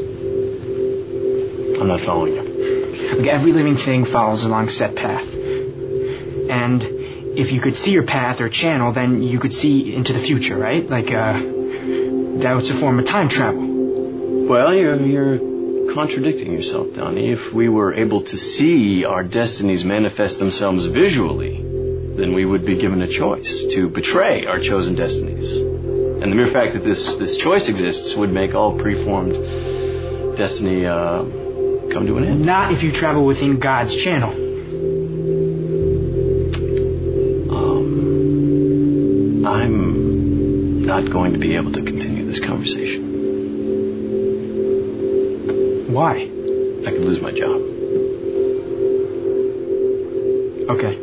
I'm not following you. Like every living thing follows along set path. And if you could see your path or channel, then you could see into the future, right? Like, that was a form of time travel. Well, you're contradicting yourself, Donnie. If we were able to see our destinies manifest themselves visually, then we would be given a choice to betray our chosen destinies. And the mere fact that this choice exists would make all preformed destiny come to an end. Not if you travel within God's channel. I'm not going to be able to continue this conversation. Why? I could lose my job. Okay.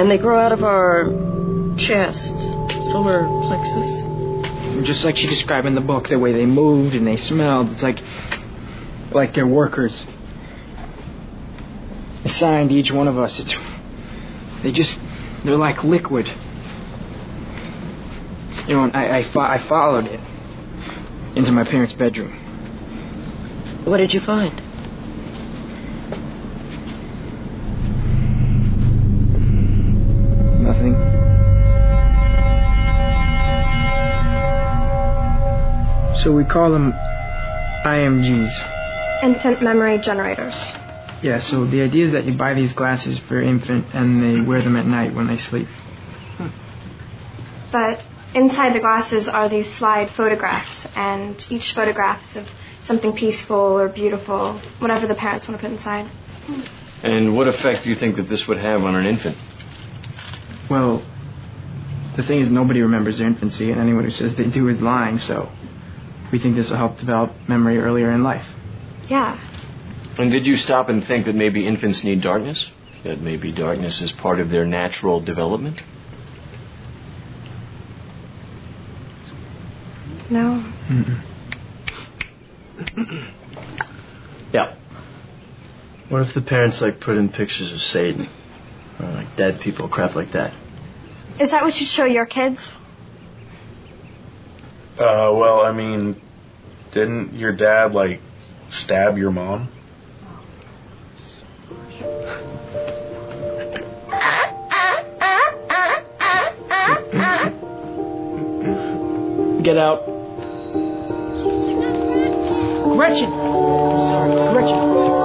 And they grow out of our chest, solar plexus. Just like she described in the book, the way they moved and they smelled, it's like they're workers. Assigned to each one of us. They're like liquid. You know, and I followed it into my parents' bedroom. What did you find? Nothing. So we call them IMGs. Infant memory generators. Yeah, so the idea is that you buy these glasses for your infant and they wear them at night when they sleep. But inside the glasses are these slide photographs, and each photograph is of something peaceful or beautiful, whatever the parents want to put inside. And what effect do you think that this would have on an infant? Well, the thing is nobody remembers their infancy, and anyone who says they do is lying, so we think this will help develop memory earlier in life. Yeah. And did you stop and think that maybe infants need darkness? That maybe darkness is part of their natural development? No. Yeah. What if the parents put in pictures of Satan? Or dead people, crap like that? Is that what you'd show your kids? Well, I mean, didn't your dad, stab your mom? Get out. Gretchen! Sorry, Gretchen.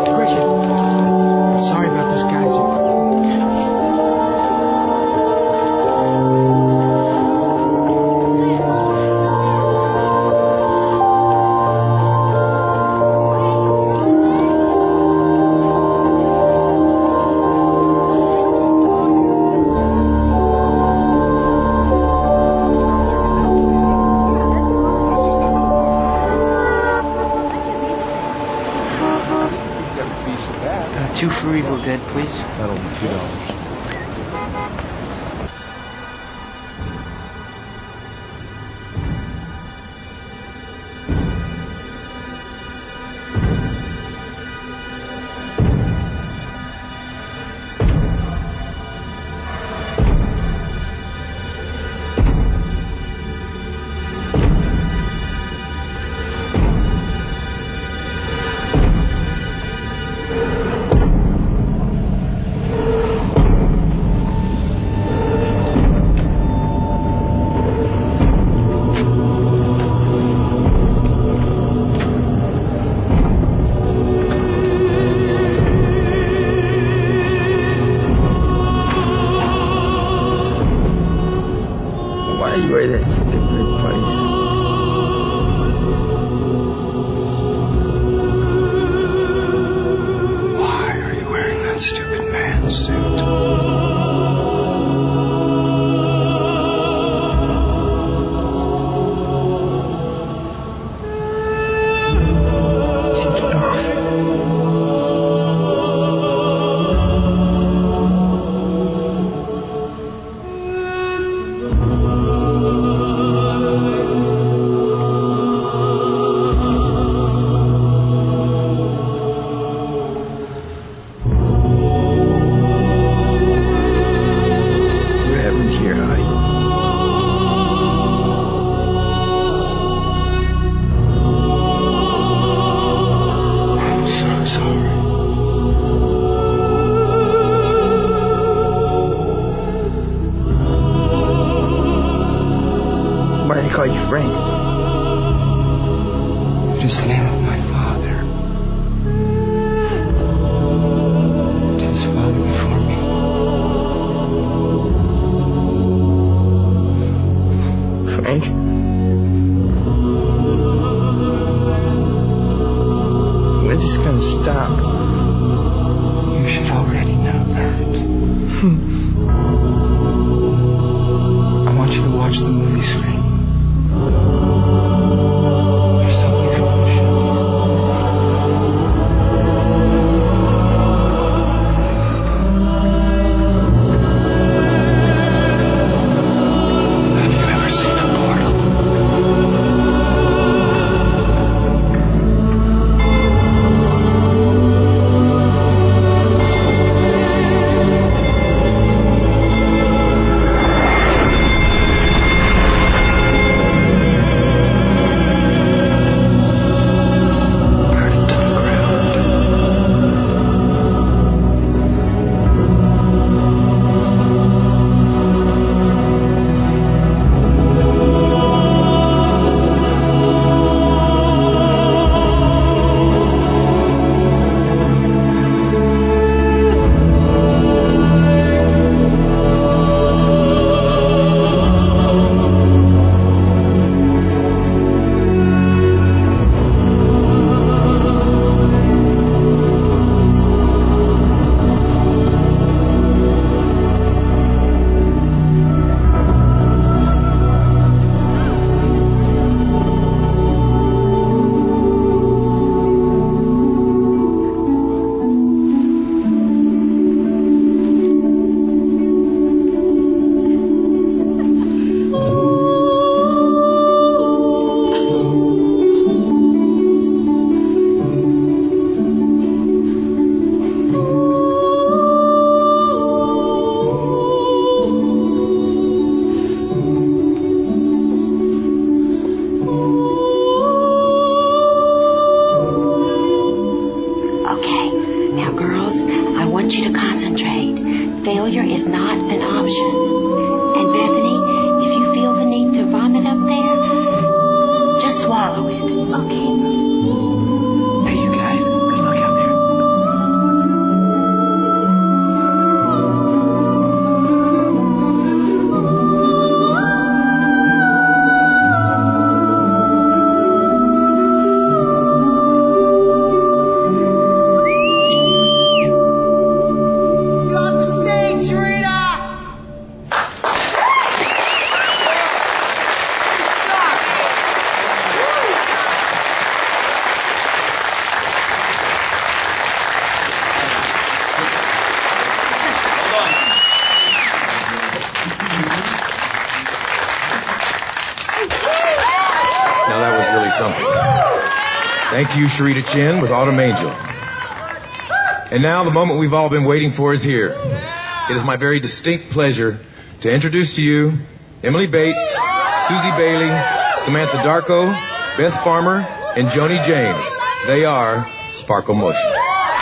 Sorry about those guys. Two for Evil Dead, please. That'll be $2. call you Frank. Just the name of my father. His father before me. Frank? When's this gonna stop? You should already know that. I want you to watch the movie screen. There's something I want to show you. failure is not an option. And Bethany, if you feel the need to vomit up there, just swallow it, okay? Hey, you guys, good luck out there. Thank you, Sharita Chin with Autumn Angel. And now the moment we've all been waiting for is here. It is my very distinct pleasure to introduce to you Emily Bates, Susie Bailey, Samantha Darko, Beth Farmer, and Joni James. They are Sparkle Motion.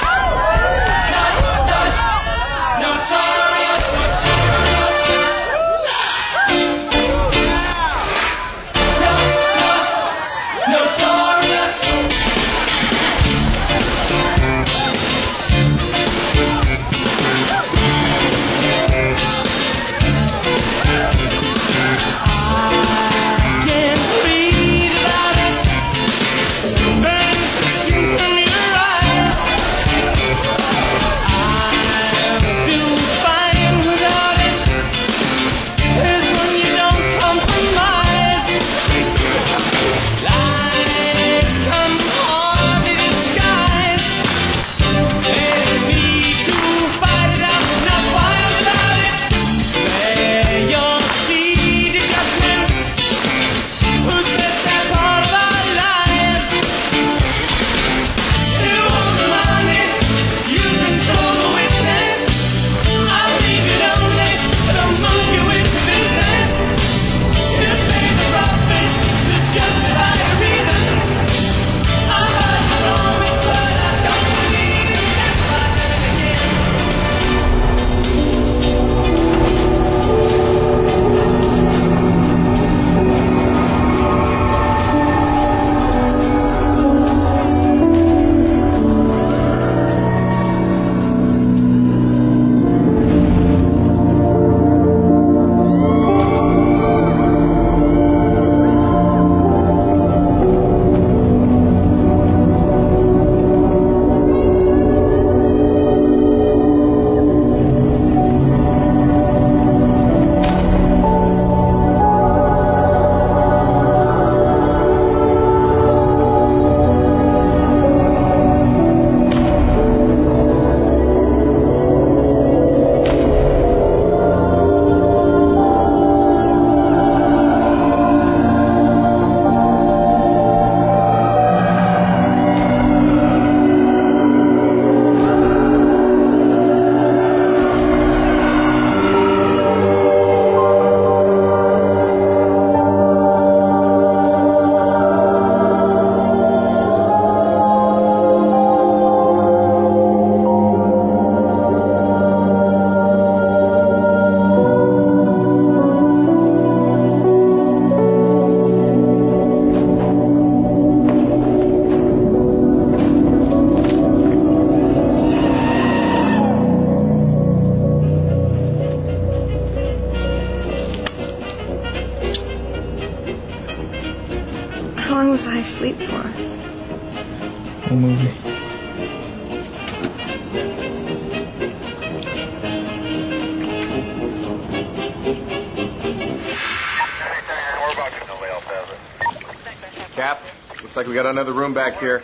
Like we got another room back here.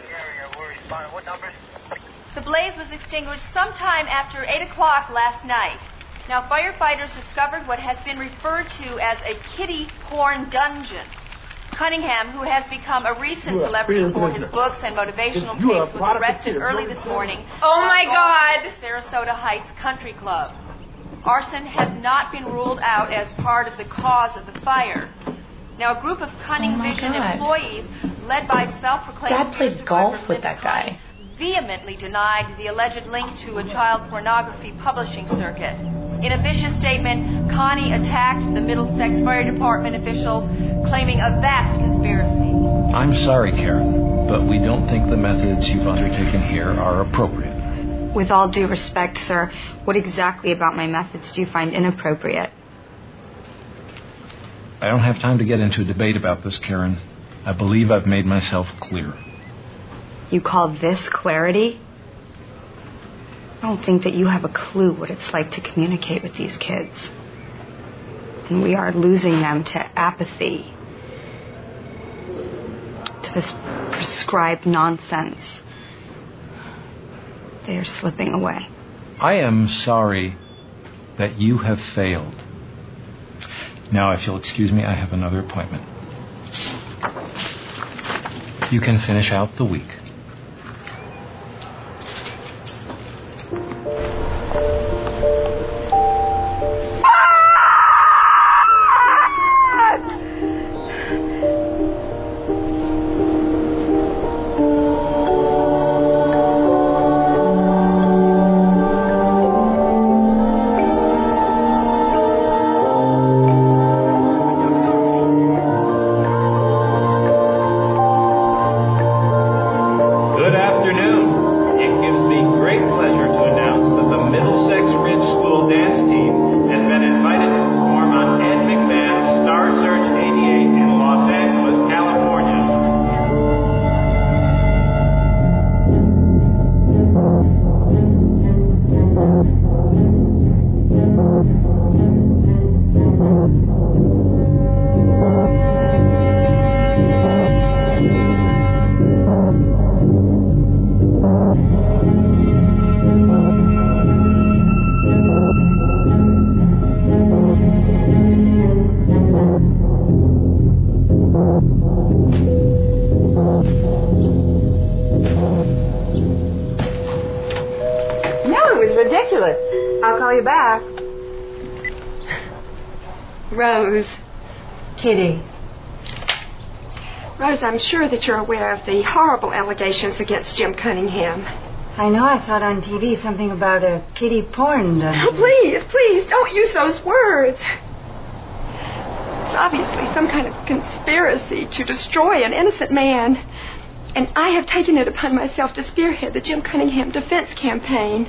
The blaze was extinguished sometime after 8 o'clock last night. Now, firefighters discovered what has been referred to as a kiddie porn dungeon. Cunningham, who has become a recent celebrity for his books and motivational tapes, was arrested early this morning. Oh, my God! The Sarasota Heights Country Club. Arson has not been ruled out as part of the cause of the fire. Now, a group of Cunning Vision employees, led by self-proclaimed Dad played golf with that guy. vehemently denied the alleged link to a child pornography publishing circuit. In a vicious statement, Connie attacked the Middlesex Fire Department officials, claiming a vast conspiracy. I'm sorry, Karen, but we don't think the methods you've undertaken here are appropriate. With all due respect, sir, what exactly about my methods do you find inappropriate? I don't have time to get into a debate about this, Karen. I believe I've made myself clear. You call this clarity? I don't think that you have a clue what it's like to communicate with these kids. And we are losing them to apathy, to this prescribed nonsense. They are slipping away. I am sorry that you have failed. Now, if you'll excuse me, I have another appointment. You can finish out the week. I'll call you back. Rose. Kitty. Rose, I'm sure that you're aware of the horrible allegations against Jim Cunningham. I know I saw it on TV, something about a kiddie porn dungeon. Oh, please, don't use those words. It's obviously some kind of conspiracy to destroy an innocent man. And I have taken it upon myself to spearhead the Jim Cunningham defense campaign.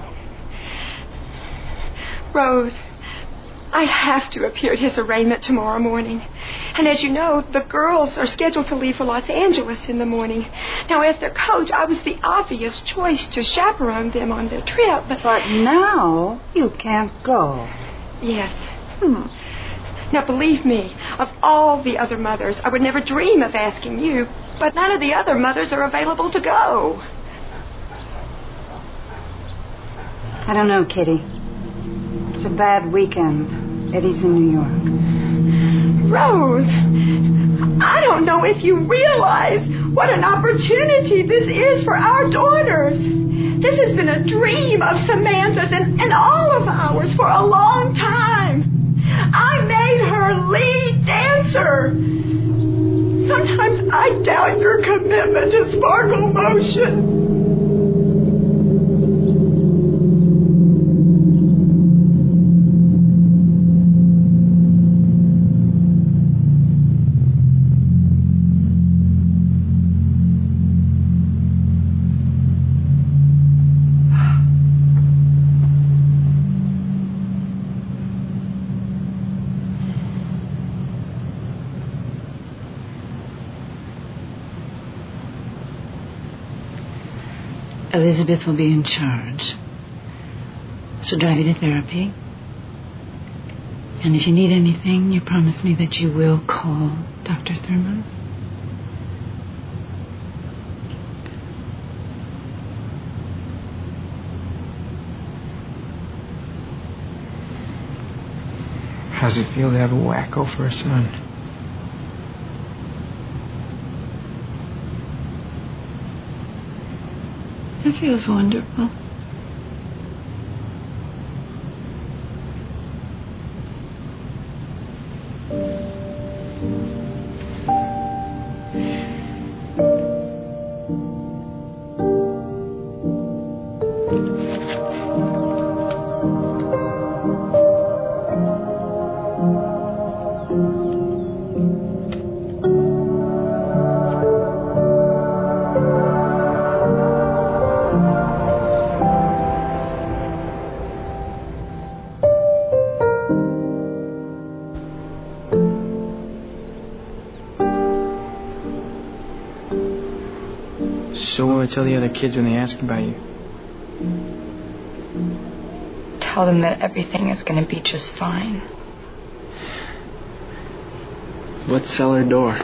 Rose, I have to appear at his arraignment tomorrow morning. And as you know, the girls are scheduled to leave for Los Angeles in the morning. Now, as their coach, I was the obvious choice to chaperone them on their trip. But now you can't go. Yes. Now, believe me, of all the other mothers, I would never dream of asking you, but none of the other mothers are available to go. I don't know, Kitty. It's a bad weekend. Eddie's in New York. Rose, I don't know if you realize what an opportunity this is for our daughters. This has been a dream of Samantha's and all of ours for a long time. I made her lead dancer. Sometimes I doubt your commitment to Sparkle Motion. Elizabeth will be in charge. She'll drive you to therapy. And if you need anything, you promise me that you will call Dr. Thurman. How's it feel to have a wacko for a son? It feels wonderful. So what do I tell the other kids when they ask about you? Tell them that everything is going to be just fine. What's cellar door?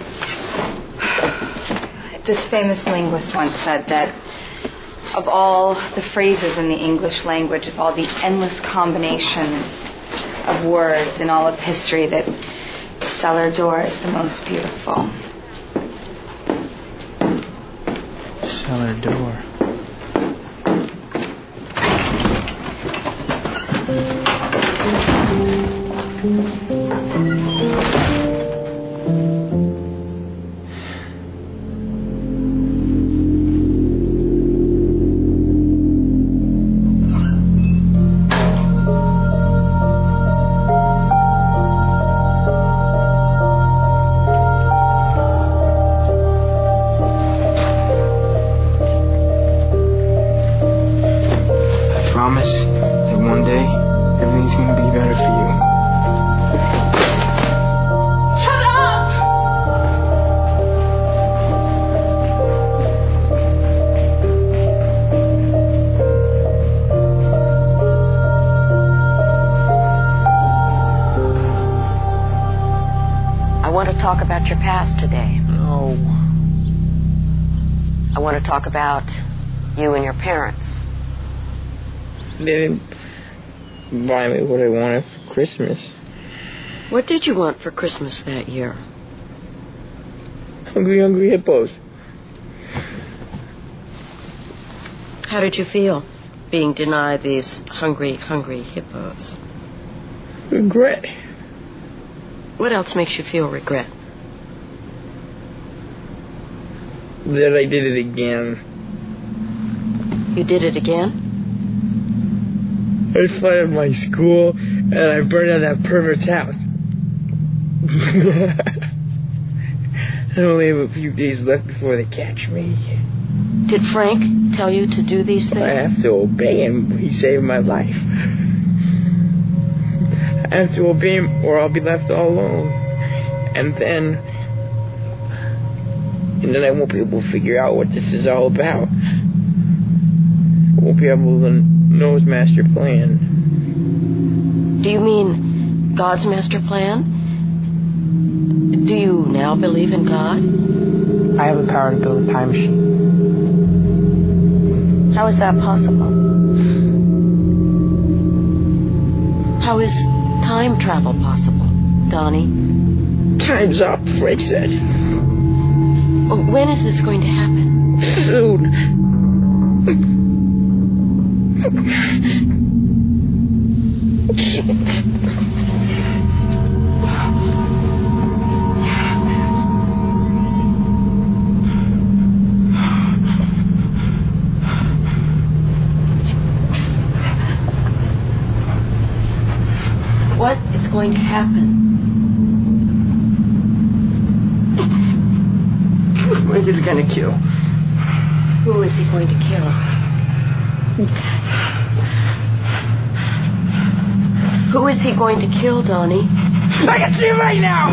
This famous linguist once said that of all the phrases in the English language, of all the endless combinations of words in all of history, that cellar door is the most beautiful. Cellar door. Talk about your past today. No. I want to talk about you and your parents. They didn't buy me what I wanted for Christmas. What did you want for Christmas that year? Hungry hippos. How did you feel being denied these hungry hippos? Regret. What else makes you feel regret? That I did it again. You did it again? I flooded my school and I burned down that pervert's house. I only have a few days left before they catch me. Did Frank tell you to do these things? I have to obey him. He saved my life. I have to obey him or I'll be left all alone. And then I won't be able to figure out what this is all about. I won't be able to know his master plan. Do you mean God's master plan? Do you now believe in God? I have the power to build a time machine. How is that possible? How is time travel possible, Donnie? Time's up, Fred said. When is this going to happen? Soon. What is going to happen? Frank is going to kill. Who is he going to kill? Who is he going to kill, Donnie? I can see him right now!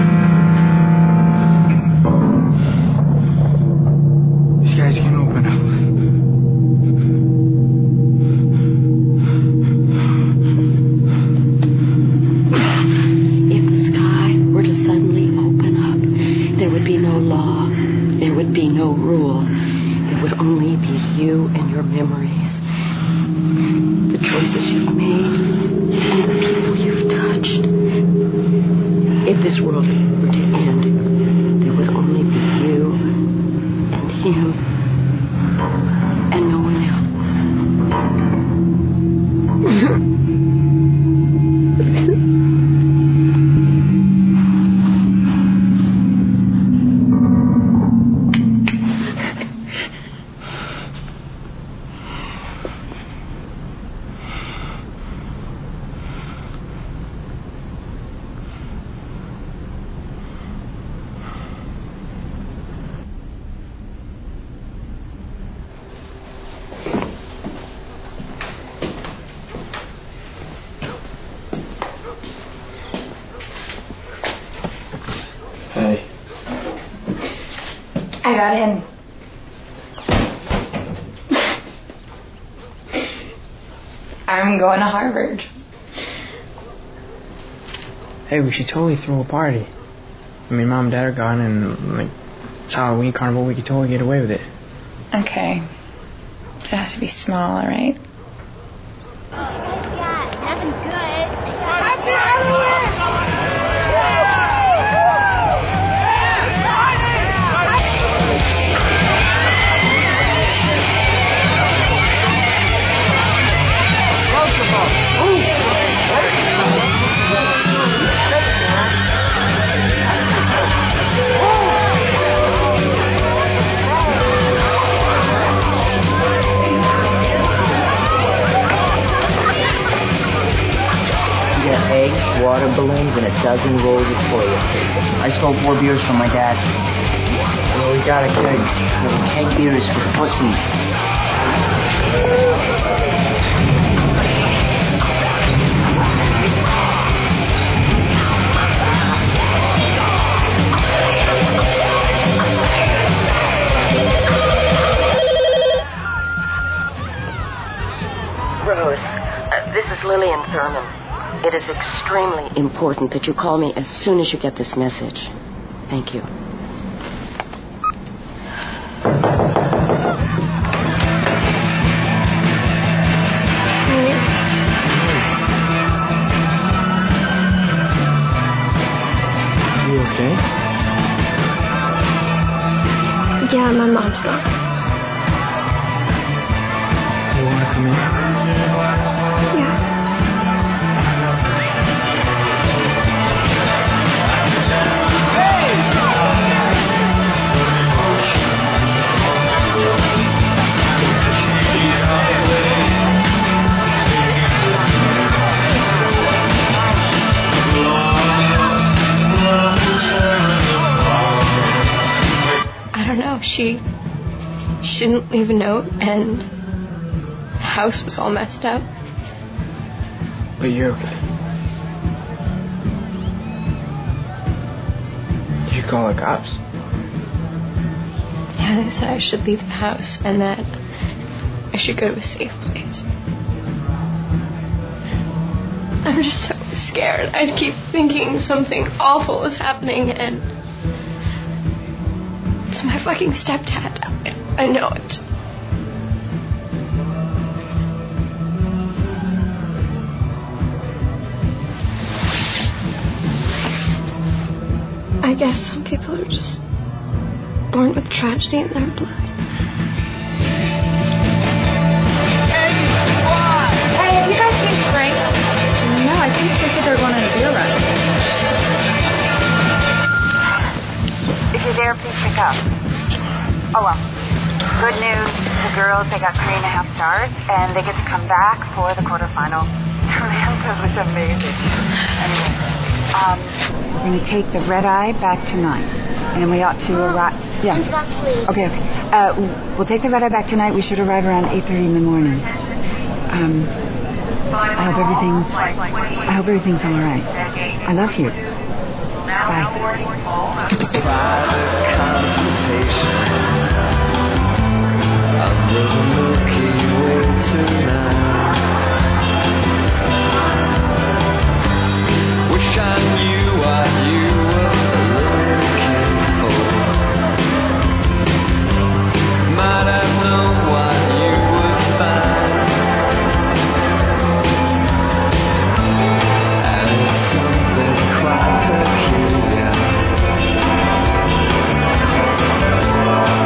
These guys can open up. If the sky were to suddenly open up, there would be no law. There would be no rule. There would only be you and your memories. The choices you've made and the people you've touched. If this world were to end, there would only be you and him and no one else. I got in. I'm going to Harvard. Hey, we should totally throw a party. I mean, Mom and Dad are gone, and, like, it's Halloween carnival. We could totally get away with it. Okay. It has to be small, all right? Nothing good. Eggs, water balloons, and a dozen rolls of toilet paper. I stole 4 beers from my dad. Well, we got a keg. Little keg beers for pussies. Rose, this is Lillian Thurman. It is extremely important that you call me as soon as you get this message. Thank you. You okay? Yeah, my mom's not. You want to come in? Yeah. She didn't leave a note, and the house was all messed up. But you're okay. Did you call the cops? Yeah, they said I should leave the house and that I should go to a safe place. I'm just so scared. I keep thinking something awful is happening, and it's my fucking stepdad. I know it. I guess some people are just born with tragedy in their blood. Hey, have you guys seen Frank? No, I think they said they're going on a beer run. If you're there, please pick up. Oh, well. Good news. The girls, they got 3.5 stars, and they get to come back for the quarterfinal. Samantha was amazing. Anyway, we're going to take the red eye back tonight. And we ought to arrive... Yeah. Okay. We'll take the red eye back tonight. We should arrive around 8:30 in the morning. I hope everything's all right. I love you. Bye. Under the Milky Way tonight. Wish I knew what you were looking for. Might have known what you would find. And it's something quite peculiar.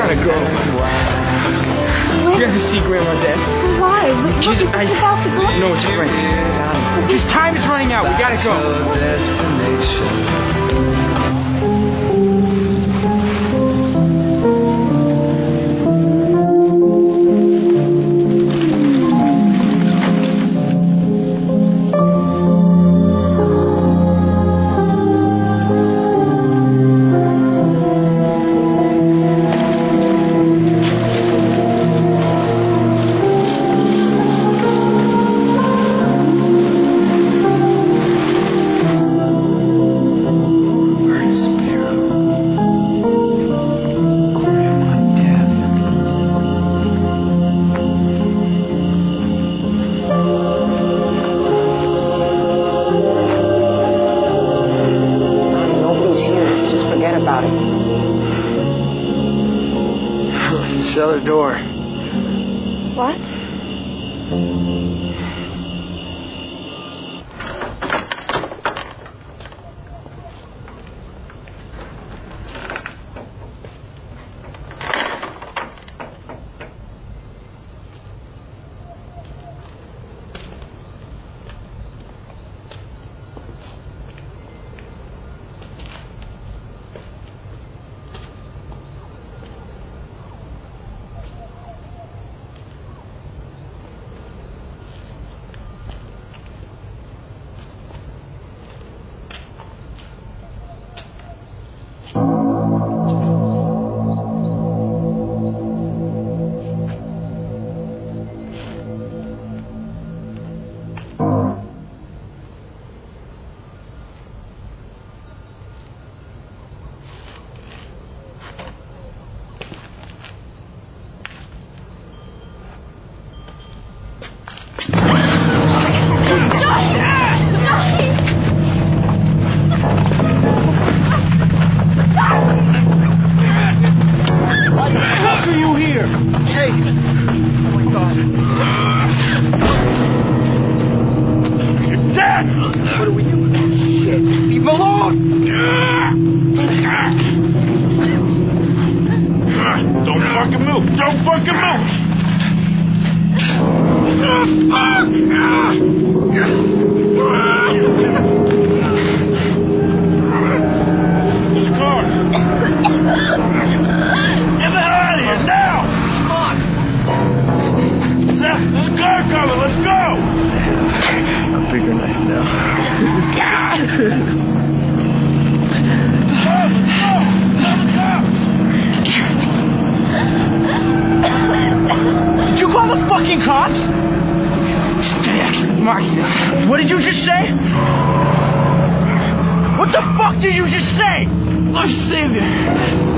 gotta go. You have to see Grandma Dad. Why? What is about to go? No, it's right. His time is running out. We gotta go. Cellar door. What? What did you just say? What the fuck did you just say? I'm Savior.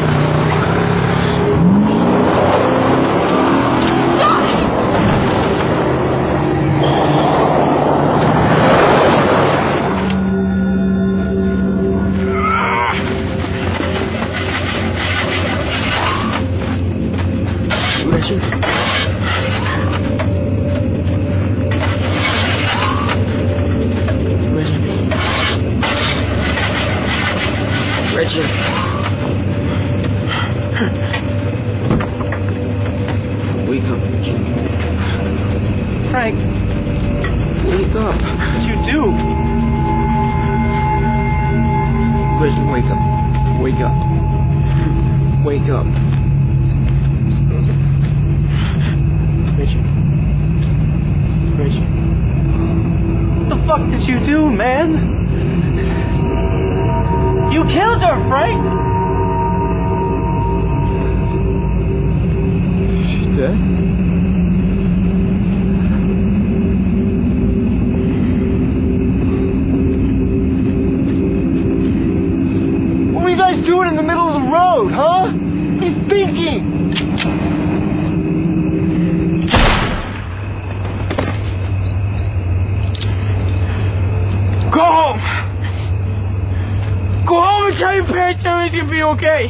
Okay.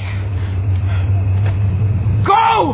Go!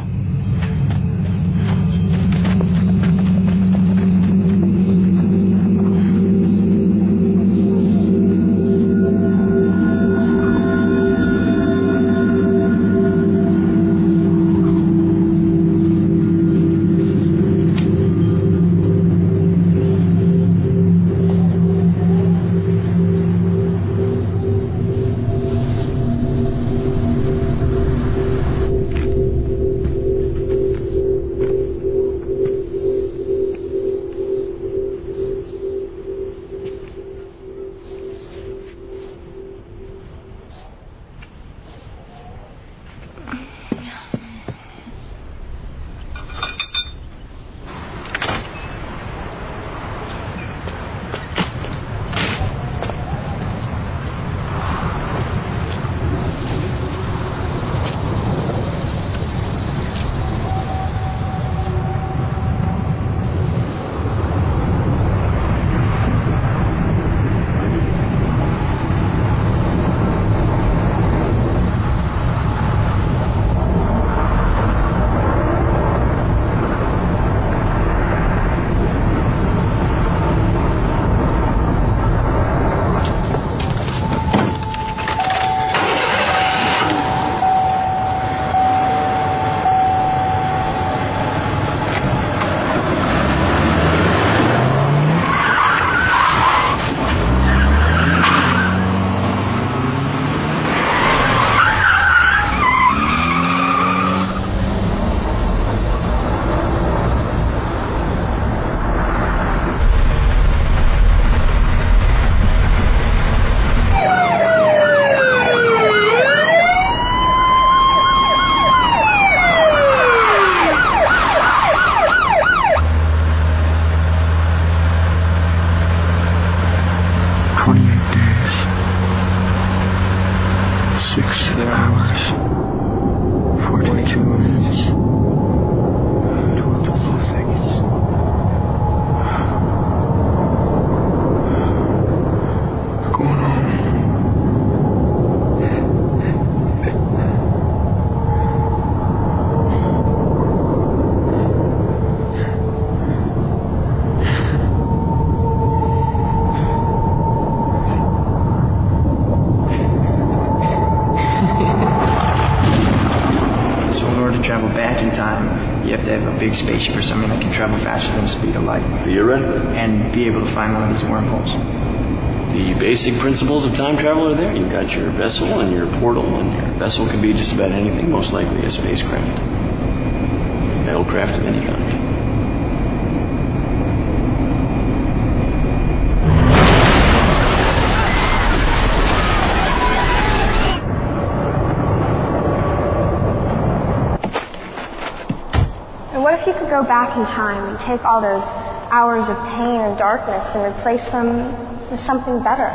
a big spaceship or something that can travel faster than the speed of light. Theoretically. And be able to find one of these wormholes. The basic principles of time travel are there. You've got your vessel and your portal, and your vessel can be just about anything, most likely a spacecraft. Metalcraft of any kind. And what if you could go back in time and take all those hours of pain and darkness and replace them with something better?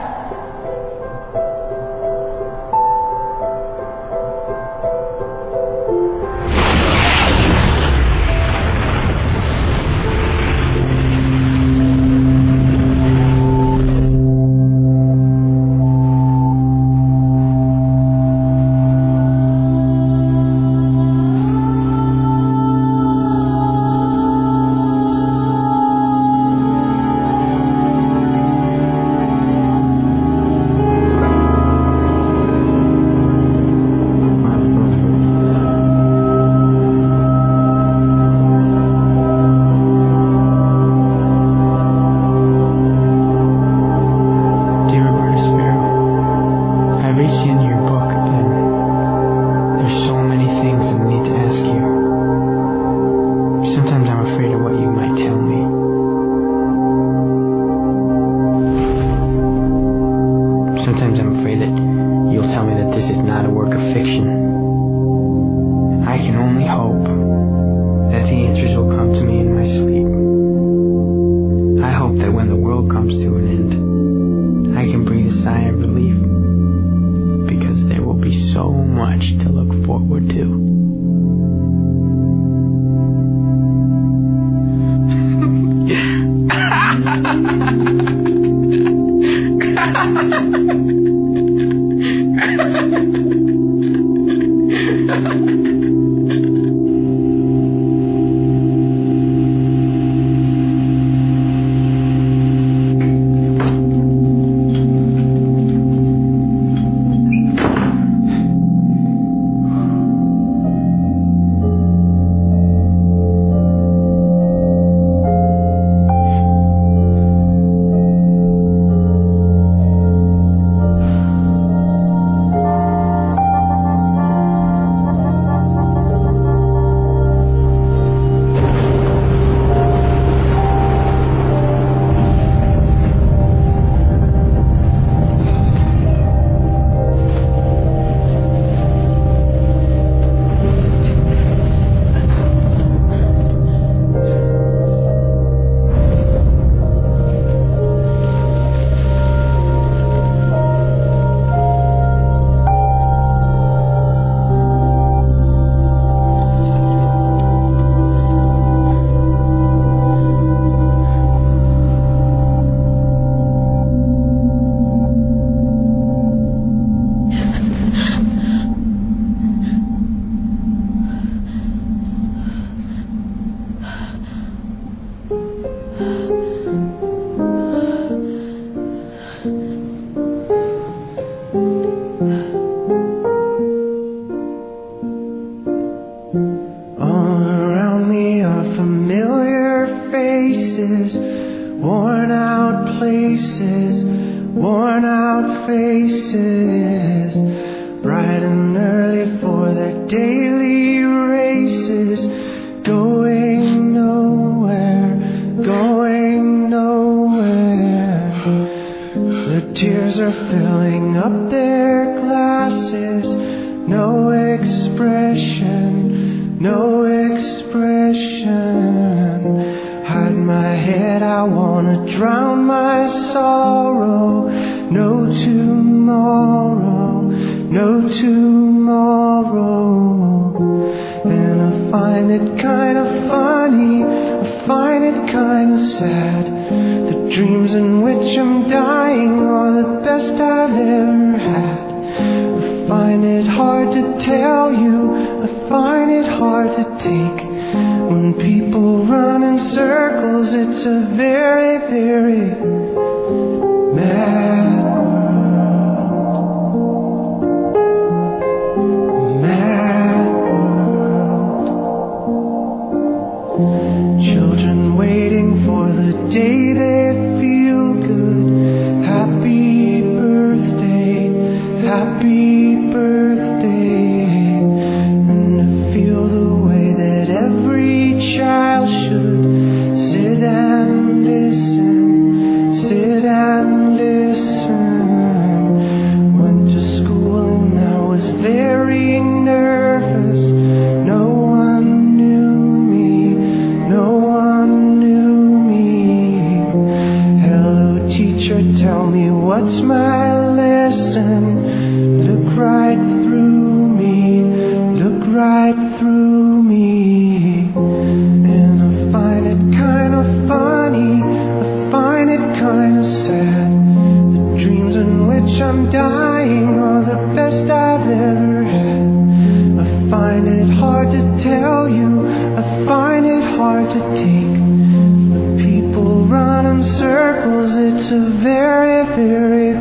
for the day they feel good. Happy birthday, happy birthday. And to feel the way that every child should sit and listen, sit and listen. Went to school and I was very nervous. No one knew me, no one knew me. Hello teacher, tell me what's my lesson. Look right through me, look right through me. And I find it kind of funny, I find it kind of sad. The dreams in which I'm dying are the best I've ever had. I find it hard to tell you, I find it hard to take. The people run in circles, it's a very, very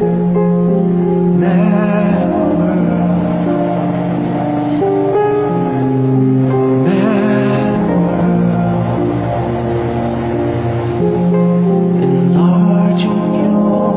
mad world. Mad world. Enlarging your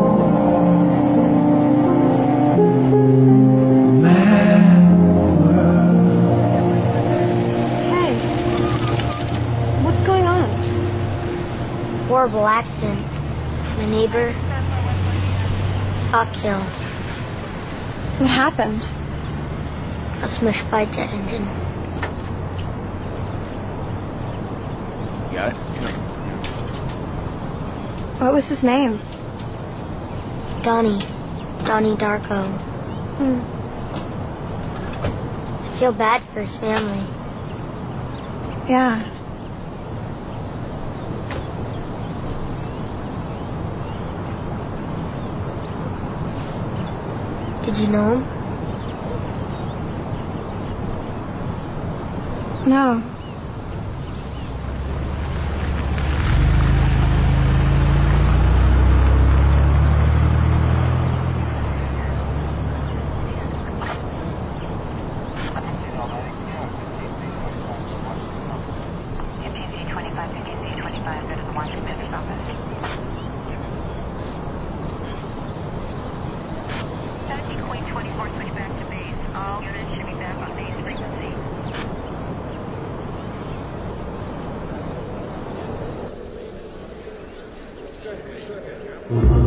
mad world. Hey. What's going on? Horrible accident. My neighbor got killed. What happened? Got smushed by a jet engine. You got it? What was his name? Donnie Darko. I feel bad for his family. Yeah. Did you know him? No. Sure.